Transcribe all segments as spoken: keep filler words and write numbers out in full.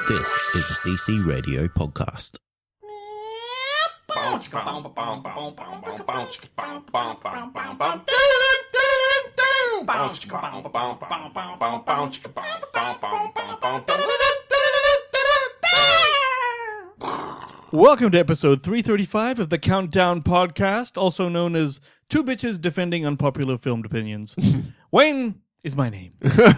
This is a C C Radio podcast. Welcome to episode three thirty-five of the Countdown Podcast, also known as Two Bitches Defending Unpopular Filmed Opinions. Wayne is my name.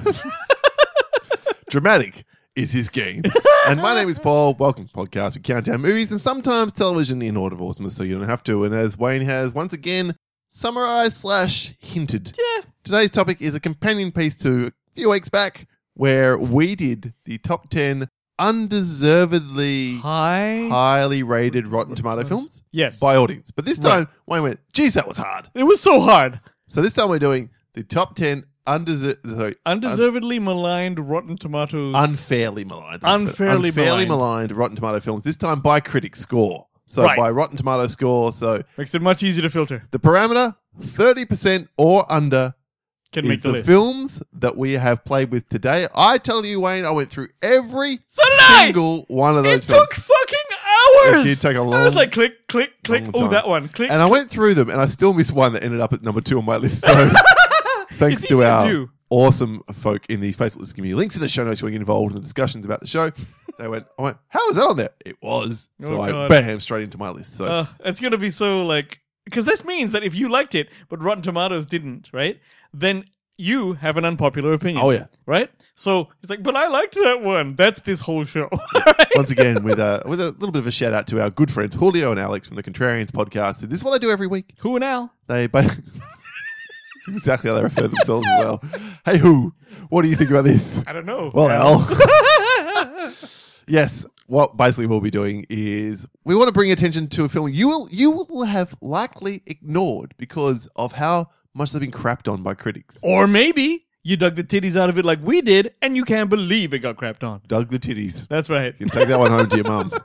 Dramatic is his game. And my name is Paul. Welcome to the podcast. We count down movies and sometimes television in order of awesomeness, so you don't have to. And as Wayne has once again summarized slash hinted, Yeah. today's topic is a companion piece to a few weeks back where we did the top ten undeservedly Hi. highly rated Rotten Tomato films Yes. by audience. But this time, Right. Wayne went, geez, that was hard. It was so hard. So this time we're doing the top ten undeser- sorry, Undeservedly maligned Rotten Tomatoes. unfairly maligned. Unfairly unfairly maligned. maligned Rotten Tomato films, this time by critic score. So Right. by Rotten Tomato score. So Makes it much easier to filter. the parameter, thirty percent or under, Can is make the, the list. films that we have played with today. I tell you, Wayne, I went through every So did I! single one of It those films. took fucking hours. It did take a I was long- like, click, click, click. long Oh, time. that one. Click. And I went through them and I still missed one that ended up at number two on my list. So thanks It's to easy to our do. awesome folk in the Facebook list. Give me links in the show notes if you want to get involved in the discussions about the show. They went, I went, how was that on there? It was. So Oh, I God. bam, straight into my list. So Uh, it's going to be so like, because this means that if you liked it, but Rotten Tomatoes didn't, right? Then you have an unpopular opinion. Oh, yeah. Right? So it's like, but I liked that one. That's this whole show. Right? once again, with a with a little bit of a shout out to our good friends Julio and Alex from the Contrarians podcast. This is what they do every week. Who and Al? They both exactly how they refer themselves as well. Hey, who? What do you think about this? I don't know. Well, Al. Yes, what basically we'll be doing is we want to bring attention to a film you will you will have likely ignored because of how much they've been crapped on by critics. Or maybe you dug the titties out of it like we did, and you can't believe it got crapped on. Dug the titties. That's right. You can take that one home to your mum.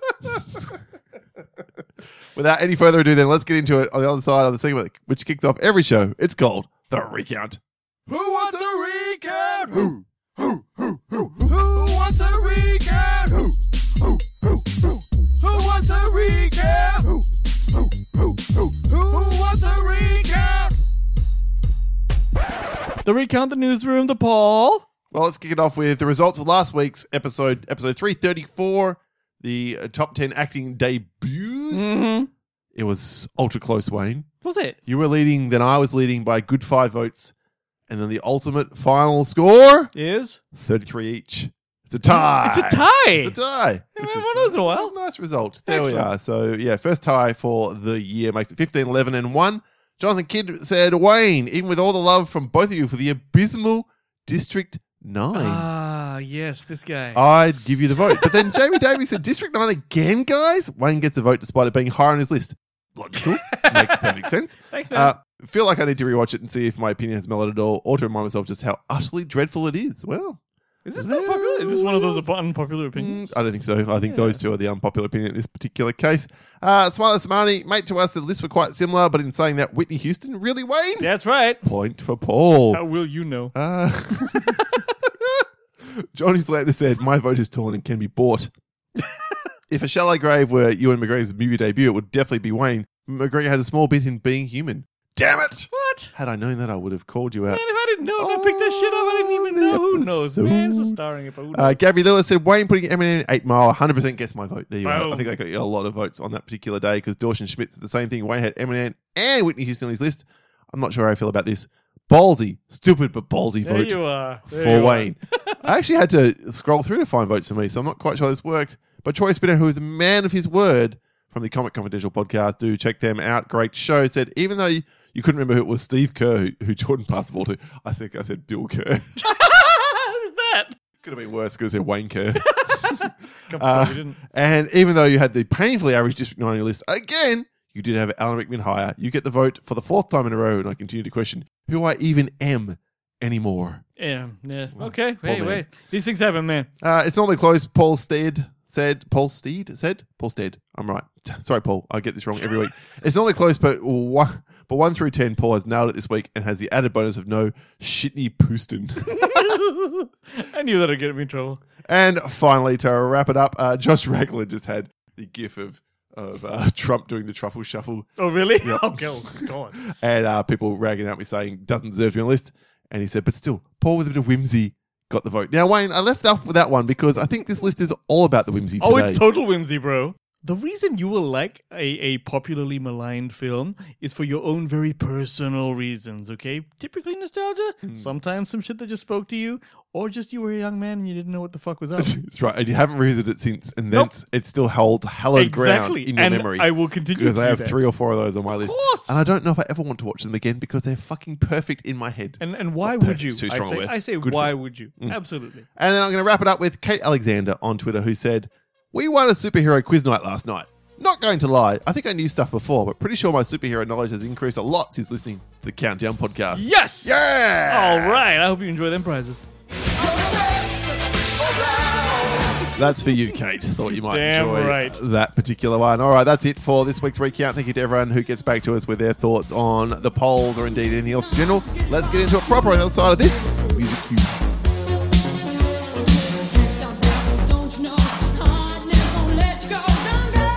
Without any further ado, then let's get into it on the other side of the segment, which kicks off every show. It's called The Recount. Who wants a recount? Who? Who? Who? Who? Who wants a recount? Who? Who? Who? Who? Who wants a recount? Who? Who? Who? Who? Who wants a recount? The Recount, the Newsroom, the Paul. Well, let's kick it off with the results of last week's episode, episode three thirty-four, the uh, top ten acting debuts. Mm-hmm. It was ultra close, Wayne. Was it? You were leading, then I was leading by a good five votes. And then the ultimate final score, Is? thirty-three each. It's a tie. It's a tie. It's a tie. Which is one of those in a while. Nice result. There Excellent. we are. So, yeah, first tie for the year makes it fifteen, eleven, and one. Jonathan Kidd said, Wayne, even with all the love from both of you for the abysmal District nine, Ah, yes, this guy. I'd give you the vote. But then Jamie Davies said, District nine again, guys? Wayne gets the vote despite it being higher on his list. Logical. Makes perfect sense. Thanks, man. Uh, feel like I need to rewatch it and see if my opinion has mellowed at all, or to remind myself just how utterly dreadful it is. Well, is this not popular? Is this one of those unpopular opinions? mm, I don't think so. I think Yeah. those two are the unpopular opinion in this particular case. Uh, Smiley Samani, mate to us, the lists were quite similar, but in saying that, Whitney Houston, really, Wayne? That's right. Point for Paul. How will you know? Uh, Johnny Slater said, my vote is torn and can be bought. If A Shallow Grave were Ewan McGregor's movie debut, it would definitely be Wayne. McGregor had a small bit in Being Human. Damn it! What? Had I known that, I would have called you Man, out. if I didn't know and I picked that shit up, I didn't even Oh, know. the Who knows, man? It's a episode. starring it, but who knows? Uh, Gabby Lewis said, Wayne putting Eminem in eight mile, one hundred percent gets my vote. There you go. Boom. I think I got you a lot of votes on that particular day because Dawson Schmidt said the same thing. Wayne had Eminem and Whitney Houston on his list. I'm not sure how I feel about this. Ballsy. Stupid but ballsy there vote you are. There for you are. Wayne. I actually had to scroll through to find votes for me, so I'm not quite sure this worked. But Troy Spinner, who is a man of his word from the Comic Confidential podcast, do check them out. Great show. Said, even though you, you couldn't remember who it was Steve Kerr who, who Jordan passed the ball to, I think I said Bill Kerr. Who's that? Could have been worse because I said Wayne Kerr. Come Uh, you didn't. And even though you had the painfully average District nine on your list, again, you did have Alan Rickman higher. You get the vote for the fourth time in a row, and I continue to question who I even am anymore. Yeah, yeah. Okay, Poor wait, man. wait. These things happen, man. Uh, it's normally close. Paul Steed said, Paul Steed said? Paul Steed. I'm right. Sorry, Paul. I get this wrong every week. It's normally close, but one, but one through ten, Paul has nailed it this week and has the added bonus of no Shitney Pooston. I knew that would get me in trouble. And finally, to wrap it up, uh, Josh Ragland just had the gif of of uh, Trump doing the truffle shuffle. Oh, really? Yep. Oh, go, go on. And uh, people ragging at me saying, doesn't deserve to be on the list. And he said, but still, Paul with a bit of whimsy got the vote. Now, Wayne, I left off with that one because I think this list is all about the whimsy today. Oh, it's total whimsy, bro. The reason you will like a, a popularly maligned film is for your own very personal reasons, okay? Typically nostalgia, Mm. sometimes some shit that just spoke to you, or just you were a young man and you didn't know what the fuck was up. That's right. And you haven't revisited it since, and then Nope. it's, it's still held hallowed Exactly. ground in your and memory. I will continue Because to I do have that. three or four of those on my list. course. And I don't know if I ever want to watch them again because they're fucking perfect in my head. And and why Not would perfect, you? it's too I strong a say, word. I say Good why film. would you? Mm. Absolutely. And then I'm going to wrap it up with Kate Alexander on Twitter, who said, we won a superhero quiz night last night. Not going to lie, I think I knew stuff before, but pretty sure my superhero knowledge has increased a lot since listening to the Countdown podcast. Yes! Yeah! All right. I hope you enjoy them prizes. That's for you, Kate. Thought you might Damn enjoy right. that particular one. All right, that's it for this week's recount. Thank you to everyone who gets back to us with their thoughts on the polls or indeed anything else in general. Let's get into it proper on the other side of this music cue. Can't stop now, don't you know? Heart never gonna let you go. Don't go.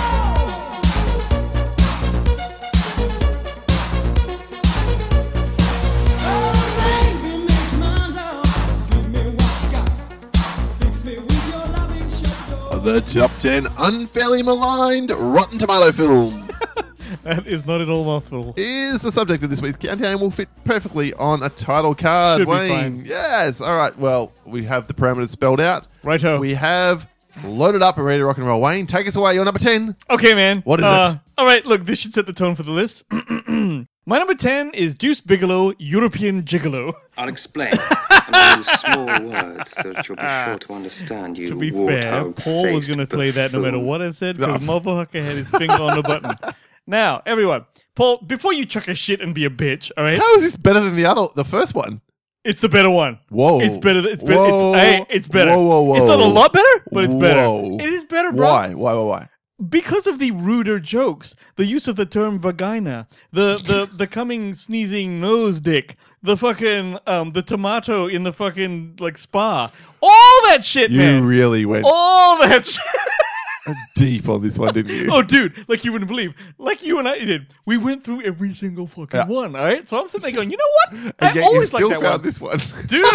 Oh, baby, make your mind up. Give me what you got. Fix me with your loving shoulder. The top ten unfairly maligned Rotten Tomato films That is not at all mouthful. is the subject of this week's countdown and will fit perfectly on a title card. Should be Wayne. fine. Yes. All right. Well, we have the parameters spelled out. Righto. We have loaded up and ready to rock and roll. Wayne, take us away. You're number ten. Okay, man. What is Uh, it? All right, look, this should set the tone for the list. My number ten is Deuce Bigelow, European Gigolo. I'll explain in those small words so that you'll be sure to understand, you To be fair, Paul was going to play that no matter what I said because motherfucker had his finger on the button. Now, everyone, Paul, before you chuck a shit and be a bitch, all right? How is this better than the other, the first one? It's the better one. Whoa. It's better. It's better. Whoa. It's, hey, it's better. Whoa, whoa, whoa. It's not a lot better, but it's better. Whoa. It is better, bro. Why? Why? Why? Why? Because of the ruder jokes, the use of the term vagina, the the the coming sneezing nose dick, the fucking um the tomato in the fucking like spa, all that shit, You man. really went all that shit. deep on this one, didn't you? Oh, dude, like you wouldn't believe, like you and I did. We went through every single fucking Yeah. one. All right, so I'm sitting there going, you know what? and I yet you always still like that found one, this one. dude.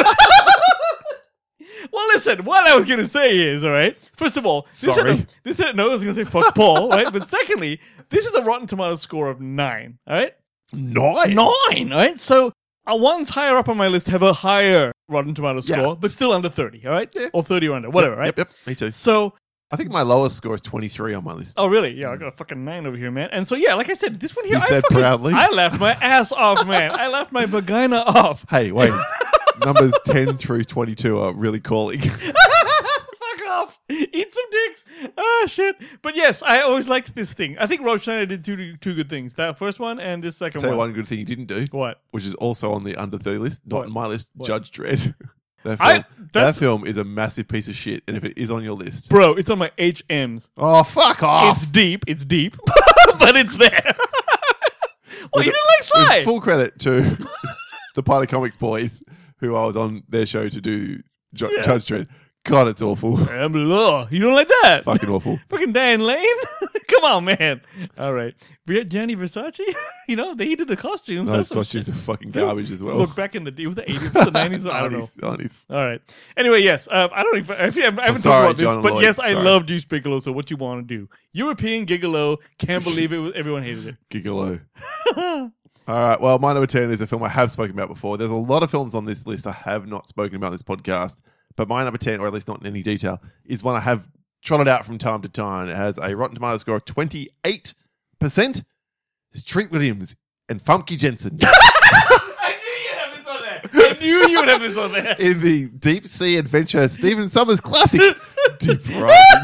Well, listen, what I was going to say is, all right, first of all, this Sorry. Had a, this had, no, I was going to say fuck Paul, right? But secondly, this is a Rotten Tomatoes score of nine, all right? Nine. Nine, all right? So uh, ones higher up on my list have a higher Rotten Tomatoes Yeah. score, but still under thirty, all right? Yeah. Or thirty or under, whatever, Yep, right? Yep, yep. Me too. So, I think my lowest score is twenty-three on my list. oh, really? Yeah, I got a fucking nine over here, man. And so, yeah, like I said, this one here, You I said fucking, proudly. I laughed my ass off, man. I laughed my vagina off. Hey, wait. Numbers ten through twenty-two are really calling. Fuck off. Eat some dicks. Ah, shit. But yes, I always liked this thing. I think Rob Schneider did two two good things. That first one and this second Tell you one. one good thing you didn't do, What? which is also on the under thirty list, not What? on my list, What? Judge Dredd. That I- film, that that's- film is a massive piece of shit, and if it is on your list, Bro, it's on my H Ms. oh fuck off! It's deep. It's deep. But it's there. Well, you didn't like Sly. With full credit to the Party Comics boys, who I was on their show to do Ju- Yeah. Judge Dredd. God, it's awful. Um, ugh, you don't like that? Fucking awful. Fucking Dan Lane? Come on, man. All right. We had Gianni Versace. You know, they did the costumes. Those That's some costumes shit. are fucking garbage as well. Look, back in the day, it was the eighties, the nineties, I don't know. Nineties, nineties. All right. Anyway, yes. Uh, I don't even. Actually, I haven't sorry, talked about John this, but Lloyd. yes, I Sorry. love Deuce Bigelow. So, what you want to do? European Gigolo. Can't believe it. Was, everyone hated it. Gigolo. All right. Well, my number ten is a film I have spoken about before. There's a lot of films on this list I have not spoken about in this podcast, but my number ten, or at least not in any detail, is one I have trotted out from time to time. It has a Rotten Tomatoes score of twenty-eight percent. It's Treat Williams and Famke Jensen I knew you'd have this on there. I knew you would have this on there. in the deep sea adventure Stephen Sommers classic, Deep Rising.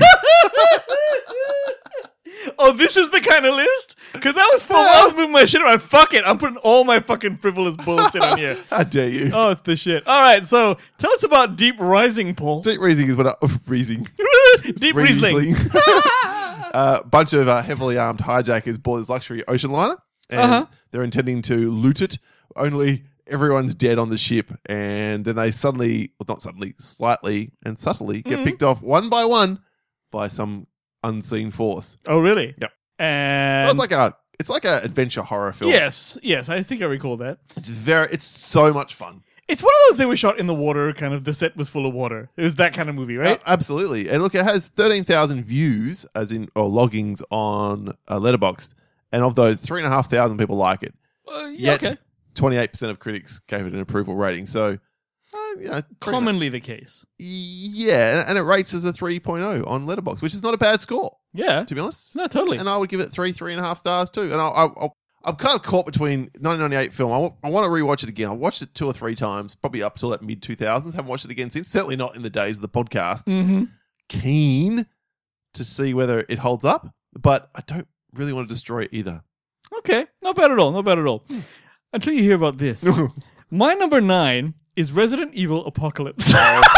Oh, this is the kind of list? Because that was fun. I was moving my shit around. Fuck it. I'm putting all my fucking frivolous bullshit on here. How dare you? Oh, it's the shit. All right. So, tell us about Deep Rising, Paul. Deep Rising is what I... Oh, Rising. Deep Riesling. A uh, bunch of uh, heavily armed hijackers board this luxury ocean liner, and Uh-huh. they're intending to loot it. Only everyone's dead on the ship, and then they suddenly, well, not suddenly, slightly and subtly get Mhm. picked off one by one by some unseen force. Oh, really? Yep. And So it's like a it's like an adventure horror film. yes, yes, I think I recall that. It's very it's so much fun. It's one of those they were shot in the water, kind of. The set was full of water. It was that kind of movie, right? A- absolutely. And look, it has thirteen thousand views, as in, or loggings on uh, Letterboxd. And of those, three thousand five hundred people like it. Uh, yeah, Yet, okay. twenty-eight percent of critics gave it an approval rating. So, uh, you know, pretty Commonly the case. much- Yeah, and- and it rates as a three point oh on Letterboxd, which is not a bad score, Yeah. to be honest. No, totally. And I would give it three, three and a half stars too. And I'll, I'll, I'll, I'm kind of caught between nineteen ninety-eight film. I want, I want to rewatch it again. I watched it two or three times, probably up till that mid two thousands. Haven't watched it again since. Certainly not in the days of the podcast. Mm-hmm. Keen to see whether it holds up, but I don't really want to destroy it either. Okay. Not bad at all. Not bad at all. Until you hear about this. My number nine is Resident Evil Apocalypse.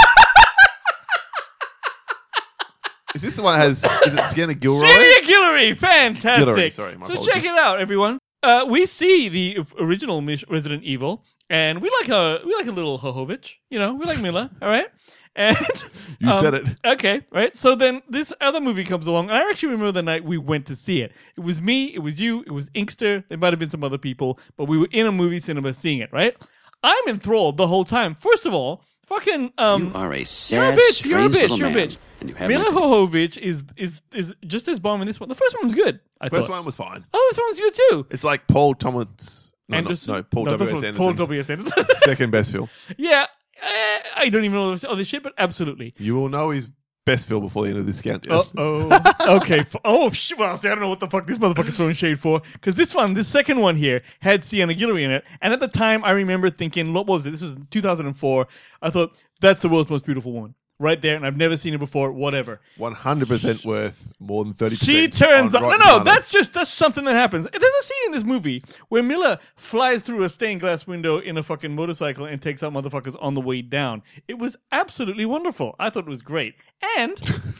Is this the one that has, is it Sienna Gilroy? Celia Guillory, fantastic. Guillory, sorry, my so apologies. check it out, everyone. Uh, we see the f- original Mis- Resident Evil, and we like a we like a little Hohovich. You know, we like Mila. All right, and You um, said it. Okay, right. So then this other movie comes along, and I actually remember the night we went to see it. It was me, it was you, it was Inkster. There might have been some other people, but we were in a movie cinema seeing it. Right. I'm enthralled the whole time. First of all, fucking um, You are a you're a sad, bitch. You're a strange bitch. little You're a man, bitch. and you have Mila my- Jovovich is is is just as bomb in this one. The first one was good. I First thought. one was fine. Oh, this one's good too. It's like Paul Thomas. No, not- Anderson? no, Paul No, W. this S. was Anderson. Paul W. S. Anderson. Second best film. Yeah, eh, I don't even know all this shit, but absolutely. You will know his best film before the end of this count. Uh oh. Okay. f- Oh shit. Well, see, I don't know what the fuck this motherfucker's throwing shade for, because this one, this second one here, had Sienna Guillory in it, and at the time, I remember thinking, what was it? This was two thousand four. I thought that's the world's most beautiful woman, right there, and I've never seen her before. Whatever. one hundred percent worth more than thirty percent. She turns on up. No, Rotten no, Tomatoes. that's just that's something that happens. There's a scene in this movie where Mila flies through a stained glass window in a fucking motorcycle and takes out motherfuckers on the way down. It was absolutely wonderful. I thought it was great, and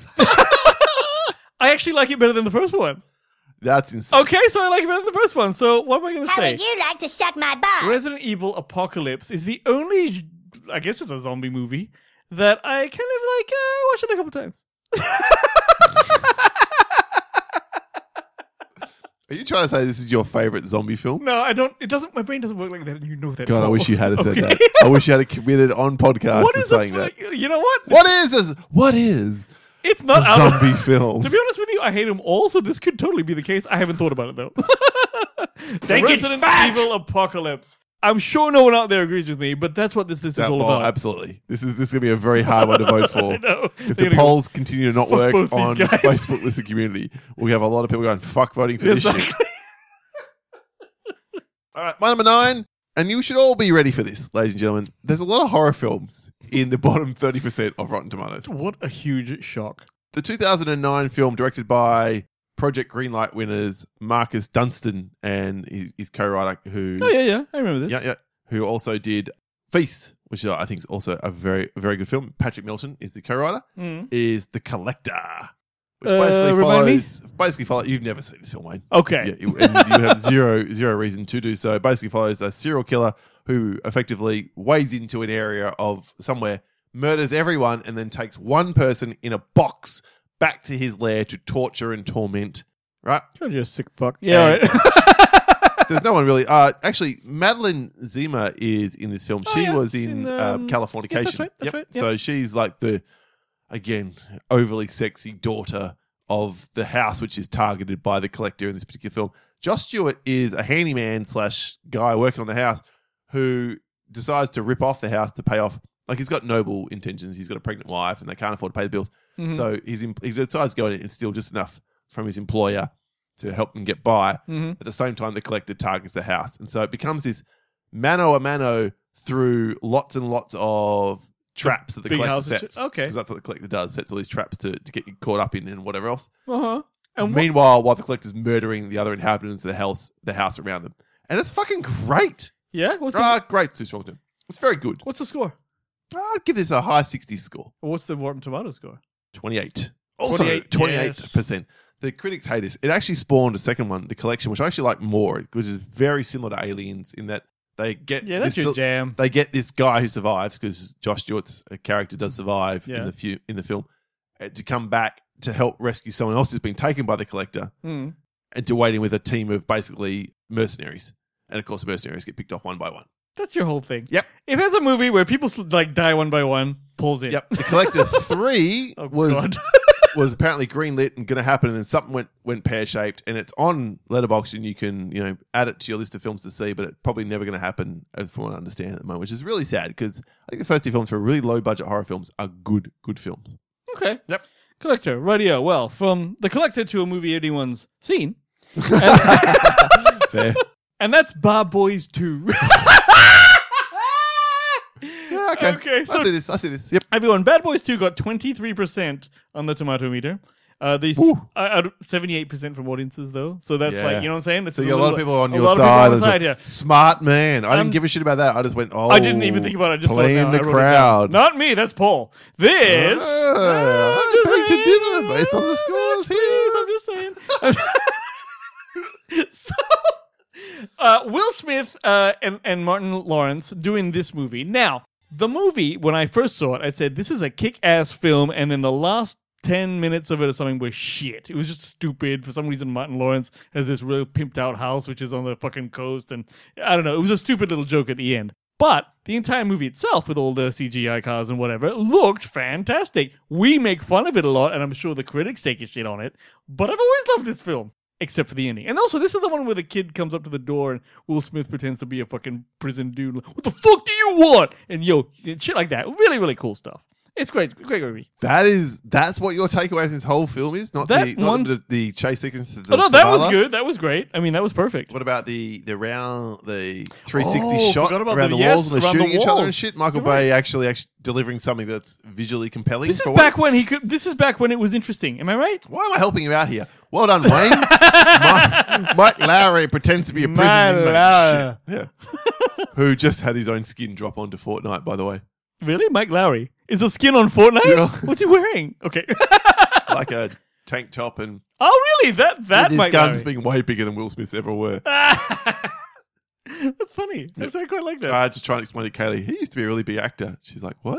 I actually like it better than the first one. That's insane. Okay, so I like it better than the first one. So what am I going to How say? would you like to suck my butt? Resident Evil Apocalypse is the only, I guess it's a zombie movie that I kind of like. Uh, watched it a couple times. Are you trying to say this is your favorite zombie film? No, I don't. It doesn't. My brain doesn't work like that, and you know that. God, I Paul. wish you had said Okay. that. I wish you had committed on podcast What to is saying a, that. You know what? What is this? What is It's a not out. zombie film? To be honest with you, I hate them all, so this could totally be the case. I haven't thought about it though. Take it Resident back! Evil Apocalypse. I'm sure no one out there agrees with me, but that's what this list is That- all well, about. absolutely. This is this is gonna be a very hard one to vote for. I know. If They're the gonna go, polls continue to not "Fuck work both these on guys." Facebook listener community, we have a lot of people going, fuck voting for this shit. Exactly. All right, my number nine, and you should all be ready for this, ladies and gentlemen. There's a lot of horror films in the bottom thirty percent of Rotten Tomatoes. What a huge shock. The two thousand nine film directed by Project Greenlight winners Marcus Dunstan and his, his co-writer who Oh yeah, yeah, I remember this. yeah, yeah, who also did Feast, which I think is also a very very good film. Patrick Milton is the co-writer. Mm. Is The Collector, which Uh, basically remind me? follows basically follow. You've never seen this film, Wayne. Okay. Yeah, you- and you have zero zero reason to do so. Basically follows a serial killer who effectively wades into an area of somewhere, murders everyone, and then takes one person in a box back to his lair to torture and torment. Right? God, you're a sick fuck. Yeah, And- all right. There's no one really. Uh, actually, Madeline Zima is in this film. Oh, She yeah. was She's in, in, um, um, Californication. yeah, that's right, that's right, yep. So she's like the, again, overly sexy daughter of the house, which is targeted by the collector in this particular film. Josh Stewart is a handyman slash guy working on the house who decides to rip off the house to pay off. Like, he's got noble intentions. He's got a pregnant wife and they can't afford to pay the bills. Mhm. So he's in, he decides to go in and steal just enough from his employer to help them get by. Mhm. At the same time, the collector targets the house. And so it becomes this mano a mano through lots and lots of traps that the Big collector house and sets. shit. Okay. Because that's what the collector does, sets all these traps to, to get you caught up in and whatever else. Uh-huh. And what, Meanwhile, while the collector's murdering the other inhabitants of the house, the house around them. And it's fucking great. yeah? What's the, Ah, great, too strong term. It's very good. what's the score? I'd give this a high sixties score. Or what's the Rotten Tomatoes score? twenty-eight. Also, twenty-eight, twenty-eight percent. The critics hate this. It actually spawned a second one, The Collection, which I actually like more, which is very similar to Aliens in that They get Yeah, that's this, your jam. They get this guy who survives because Josh Stewart's a character does survive Yeah. in the few, in the film uh, to come back to help rescue someone else who's been taken by the Collector Mm. and to wait in with a team of basically mercenaries. And of course, the mercenaries get picked off one by one. That's your whole thing. Yep. If there's a movie where people like die one by one, pulls in. Yep. The Collector three Oh, was God. was apparently greenlit and going to happen, and then something went went pear shaped, and it's on Letterboxd, and you can you know add it to your list of films to see, but it's probably never going to happen, as from what I understand at the moment, which is really sad because I think the first two films for really low budget horror films are good good films. Okay. Yep. Collector, radio. Well, from The Collector to a movie anyone's seen. Fair. And that's Bar Boys two. Yeah, okay. Okay, I so- see this. I see this. Yep. Everyone, Bad Boys two got twenty-three percent on the tomato meter. Uh, these Ooh. uh, out of seventy-eight percent from audiences, though. So that's Yeah. like, you know what I'm saying? This So is you got a lot of little- people on a your lot of people side. on the as a side here. Smart man. I Um, didn't give a shit about that. I just went, oh. I didn't even think about it. I just saw it playing now. the I wrote it down. crowd. Not me. That's Paul. This. Ah, Uh, I just beg to saying. differ based on the scores Please, here. I'm just saying. so, uh, Will Smith uh, and, and Martin Lawrence doing this movie. Now, the movie, when I first saw it, I said, this is a kick-ass film, and then the last ten minutes of it or something was shit. It was just stupid. For some reason, Martin Lawrence has this real pimped out house, which is on the fucking coast, and I don't know. It was a stupid little joke at the end. But the entire movie itself, with all the C G I cars and whatever, looked fantastic. We make fun of it a lot, and I'm sure the critics take a shit on it. But I've always loved this film, except for the ending. And also, this is the one where the kid comes up to the door and Will Smith pretends to be a fucking prison dude. What the fuck do you want? And yo, shit like that. Really, really cool stuff. It's great. It's a great movie. That is, that's what your takeaway from this whole film is? Not, That the, not one- the, the chase sequence. to the Oh, no, that was Valhalla? good. That was great. I mean, that was perfect. What about the the round, the three sixty Oh, shot forgot about around the- the, yes, walls and they're around the shooting each other walls. and shit? Michael You're Bay actually actually delivering something that's visually compelling. This is for back once. when he could. This is back when it was interesting. Am I right? Why am I helping you out here? Well done, Wayne. Mike, Mike Lowry pretends to be a prison My inmate. Lowry. Shit. Yeah. Who just had his own skin drop onto Fortnite, by the way. Really, Mike Lowry is a skin on Fortnite? Yeah. What's he wearing? Okay. Like a tank top and Oh, really? That that with his Mike guns Lowry. being way bigger than Will Smith's ever were. That's funny. That's I quite like that. I just trying to explain to Kaylee, he used to be a really big actor. She's like, what?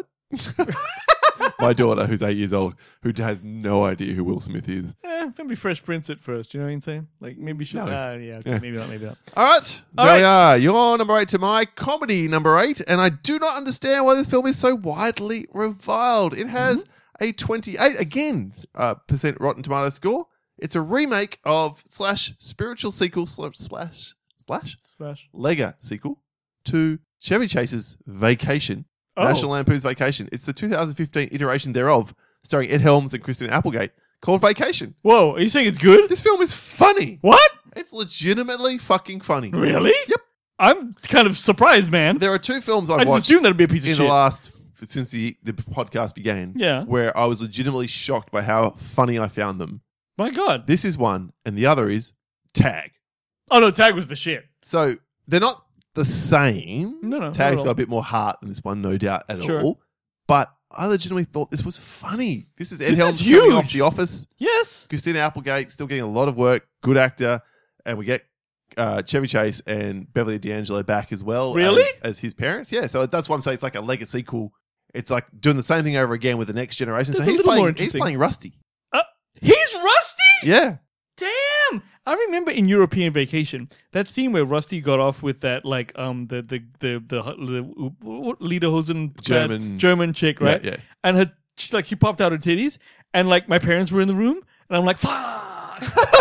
My daughter, who's eight years old, who has no idea who Will Smith is. Eh, maybe Fresh Prince at first. You know what I'm saying? Like maybe should. No. Ah, yeah, okay, Yeah. maybe not. Maybe not. All right, All there right. we are. Your number eight to my comedy number eight, and I do not understand why this film is so widely reviled. It has Mm-hmm. a twenty-eight again uh, percent Rotten Tomato score. It's a remake of slash spiritual sequel slash slash slash Slash. Lega sequel to Chevy Chase's Vacation, Oh. National Lampoon's Vacation. It's the two thousand fifteen iteration thereof, starring Ed Helms and Christina Applegate, called Vacation. Whoa, are you saying it's good? This film is funny. What? It's legitimately fucking funny. Really? Yep. I'm kind of surprised, man. There are two films I've I just watched assumed that'd be a piece of in shit. the last since the, the podcast began. Yeah. Where I was legitimately shocked by how funny I found them. My God. This is one, and the other is Tag. Oh no, Tag was the shit. So they're not the same. No, no, not Tag's at all. got a bit more heart than this one, no doubt at Sure. all. But I legitimately thought this was funny. This is Ed This Helms is coming off huge. The Office. Yes. Christina Applegate still getting a lot of work, good actor, and we get uh, Chevy Chase and Beverly D'Angelo back as well. Really? As, as his parents. Yeah, so that's why I'm saying it's like a legacy sequel. It's like doing the same thing over again with the next generation. That's so a he's little more playing, he's interesting. playing Rusty. Uh, he's Rusty. Yeah. Damn! I remember in European Vacation that scene where Rusty got off with that like um the the the the, the, the Lederhosen German- German chick, right? Yeah, yeah. And her she's like she popped out her titties, and like my parents were in the room, and I'm like fuck.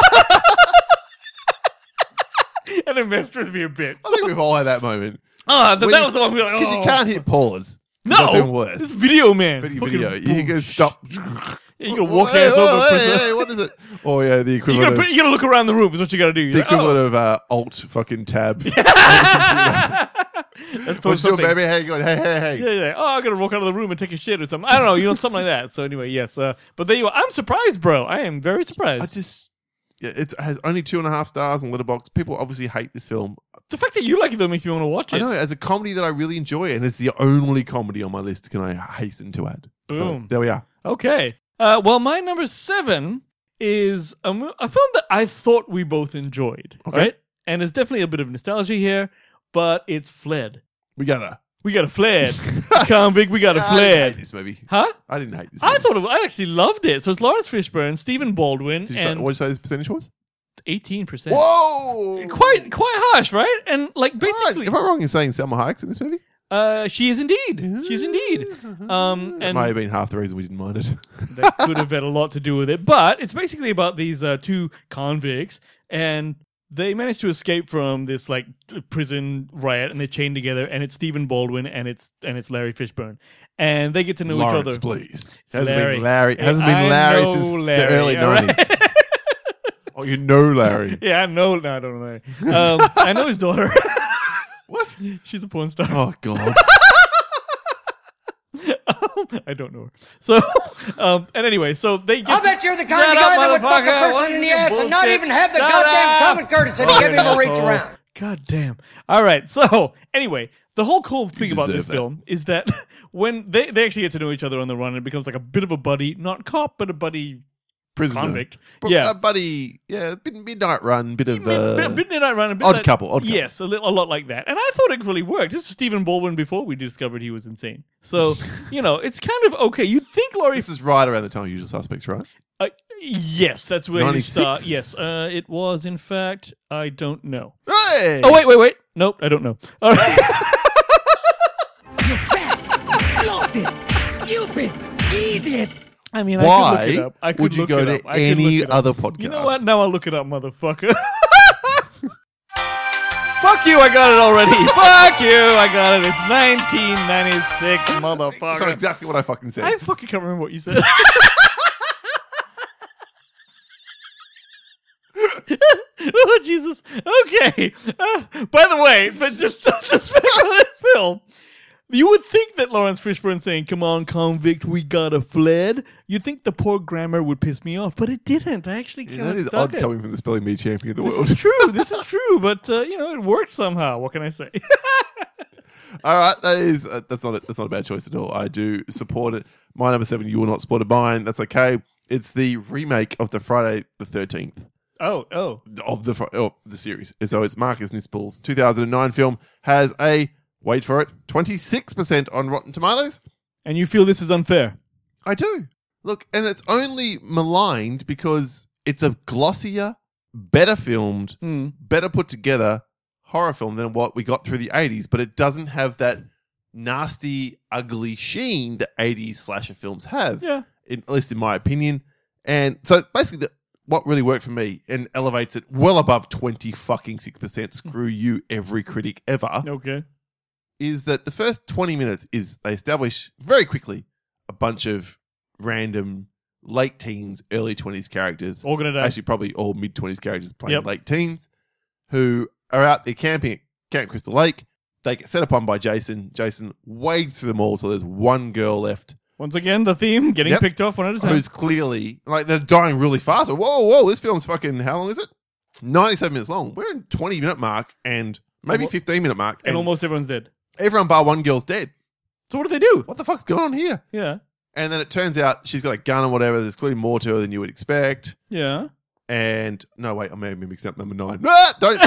And it messed with me a bit. I think we've all had that moment. Oh, th- When that you- was the one we were like, Because oh, you can't hit pause. No, That's even worse. this video man. Video, Fucking video. You boom. go stop. You gotta walk Hey, ass oh, over. hey, press- hey, what is it? Oh yeah, the You equivalent gotta, of put, you gotta look around the room. Is what you gotta do. You're the like, oh. equivalent of uh, alt fucking tab. That's What's doing, something. baby? Hey, going, hey, hey, hey. Yeah, yeah. Oh, I gotta walk out of the room and take a shit or something. I don't know, you know, something like that. So anyway, yes. Uh, but there you are. I'm surprised, bro. I am very surprised. I just, yeah, it has only two and a half stars on Letterboxd. People obviously hate this film. the fact that you like it though makes me want to watch it. I know, as a comedy that I really enjoy, and it's the only comedy on my list. Can I hasten to add? So Boom. there we are. Okay. Uh, well, my number seven is a, mo- a film that I thought we both enjoyed. Okay. Right, and there's definitely a bit of nostalgia here. but it's fled. We gotta. We got a fled. Convict, we got a I didn't fled. hate this movie. Huh? I didn't hate this movie. I thought it, I actually loved it. So it's Lawrence Fishburne, Stephen Baldwin, Did you say, and what did you say the percentage was? eighteen percent. Whoa! Quite, quite harsh, right? And like Right. basically, Am I wrong in saying Selma Hayek's in this movie? uh, she is indeed. She is indeed. Um, That and may have been half the reason we didn't mind it. that could have had a lot to do with it. But it's basically about these uh, two convicts, and they manage to escape from this like t- prison riot, and they're chained together. And it's Stephen Baldwin, and it's and it's Larry Fishburne, and they get to know Lawrence, each other. please. Hasn't Larry. been Larry. It hasn't been I Larry know since Larry, the early all right? nineties. Oh, you know Larry. Yeah, I know. No, I don't know Larry. Um, I know his daughter. What? She's a porn star. Oh God. I don't know her. So, um, and anyway, so they get. I'll to- bet you're the kind Shut of guy up, that would fuck a motherfucker. person in the What ass is and not your even have the bullshit? goddamn Shut common up. courtesy to give him a reach Asshole. around. God damn. All right. So, anyway, the whole cool thing about this deserve that. film is that when they, they actually get to know each other on the run, it becomes like a bit of a buddy, not cop, but a buddy Prisoner. convict. But, Yeah. uh, buddy. Yeah, bit midnight run, bit of Mid- uh, bit- bit midnight run, a bit odd like- couple, odd couple. Yes, a, li- a lot like that. And I thought it really worked. This is Stephen Baldwin before we discovered he was insane. So, you know, it's kind of okay. You'd think Laurie... This is right around the time of Usual Suspects, right? Uh, yes, that's where you ninety-six? start. Yes, uh, it was, in fact, I don't know. Hey! Oh, wait, wait, wait. Nope, I don't know. All right. You fat, bloated, stupid, idiot. I mean, I could look Why it up. I could would you look go it to up. I could any look it up. other podcast? You know what? Now I'll look it up, motherfucker. Fuck you, I got it already. Fuck you, I got it. It's nineteen ninety-six, motherfucker. So exactly what I fucking said. I fucking can't remember what you said. Oh, Jesus. Okay. Uh, by the way, but just, just back on this film. You would think that Lawrence Fishburne saying, "Come on, convict, we gotta fled," you'd think the poor grammar would piss me off, but it didn't. I actually Yeah, kind that of is dug odd it. coming from the spelling bee champion of the This world. is true. This is true, but uh, you know, it worked somehow. What can I say? All right, that is uh, that's not a, that's not a bad choice at all. I do support it. My number seven, you will not support mine. That's okay. It's the remake of the Friday the thirteenth oh, oh, of the Fri- oh, the series. So it's Marcus Nispel's two thousand nine film, has a wait for it twenty-six percent on Rotten Tomatoes. and you feel this is unfair? I do. Look, and it's only maligned because it's a glossier, better filmed, Mm. better put together horror film than what we got through the eighties, but it doesn't have that nasty, ugly sheen that eighties slasher films have, Yeah. in, at least in my opinion. And so basically, the, what really worked for me and elevates it well above twenty fucking six percent, screw you, every critic ever, Okay. is that the first twenty minutes is they establish very quickly a bunch of random late teens, early twenties characters. All gonna die. Actually, probably all mid twenties characters playing Yep. late teens who are out there camping at Camp Crystal Lake. They get set upon by Jason. Jason wades through them all till there's one girl left Once again, the theme getting Yep. picked off one at a time. who's clearly, like, they're dying really fast. Whoa, whoa, this film's fucking, how long is it? ninety-seven minutes long. We're in twenty minute mark and maybe Almo- fifteen minute mark. and And, almost everyone's dead. everyone bar one girl's dead. So what do they do? What the fuck's going on here? Yeah. And then it turns out she's got a gun or whatever. There's clearly more to her than you would expect. Yeah. And no, wait, I may have been mixing up number nine. Ah, don't.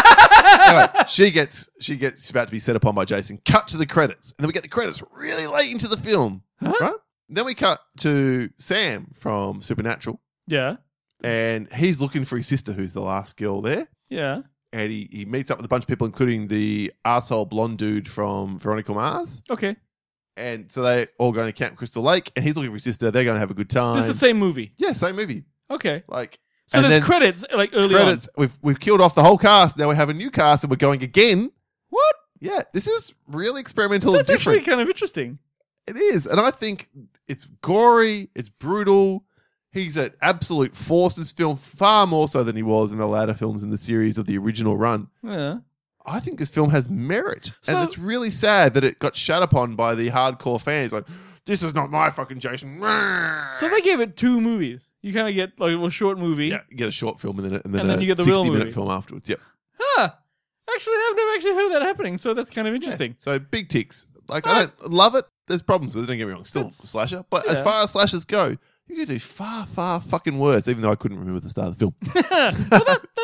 Anyway, she gets she gets she's about to be set upon by Jason. Cut to the credits, and then we get the credits really late into the film, right? Then we cut to Sam from Supernatural, Yeah. and he's looking for his sister, who's the last girl there. Yeah. And he, he meets up with a bunch of people, including the arsehole blonde dude from Veronica Mars. Okay. And so they all going to Camp Crystal Lake, and he's looking for his sister. They're going to have a good time. This is the same movie. Yeah, same movie. Okay. Like, So and there's then credits like early credits. We've we've killed off the whole cast. Now we have a new cast, and we're going again. What? Yeah, this is really experimental on. That's and different. actually kind of interesting. It is, and I think it's gory. It's brutal. He's an absolute force in this film, far more so than he was in the latter films in the series of the original run. Yeah. I think this film has merit, So- and it's really sad that it got shut upon by the hardcore fans. Like, this is not my fucking Jason. So they gave it two movies. You kind of get like a short movie. Yeah, you get a short film and then, a- and then, And then a you get the real sixty minute movie. film afterwards. Yep. Huh. Actually, I've never actually heard of that happening, so that's kind of interesting. So big ticks. Like, I Alright. don't love it. There's problems with it. Don't get me wrong. Still a That's- slasher. But as yeah. far as slashers go, you could do far, far fucking worse, even though I couldn't remember the start of the film. well, that, that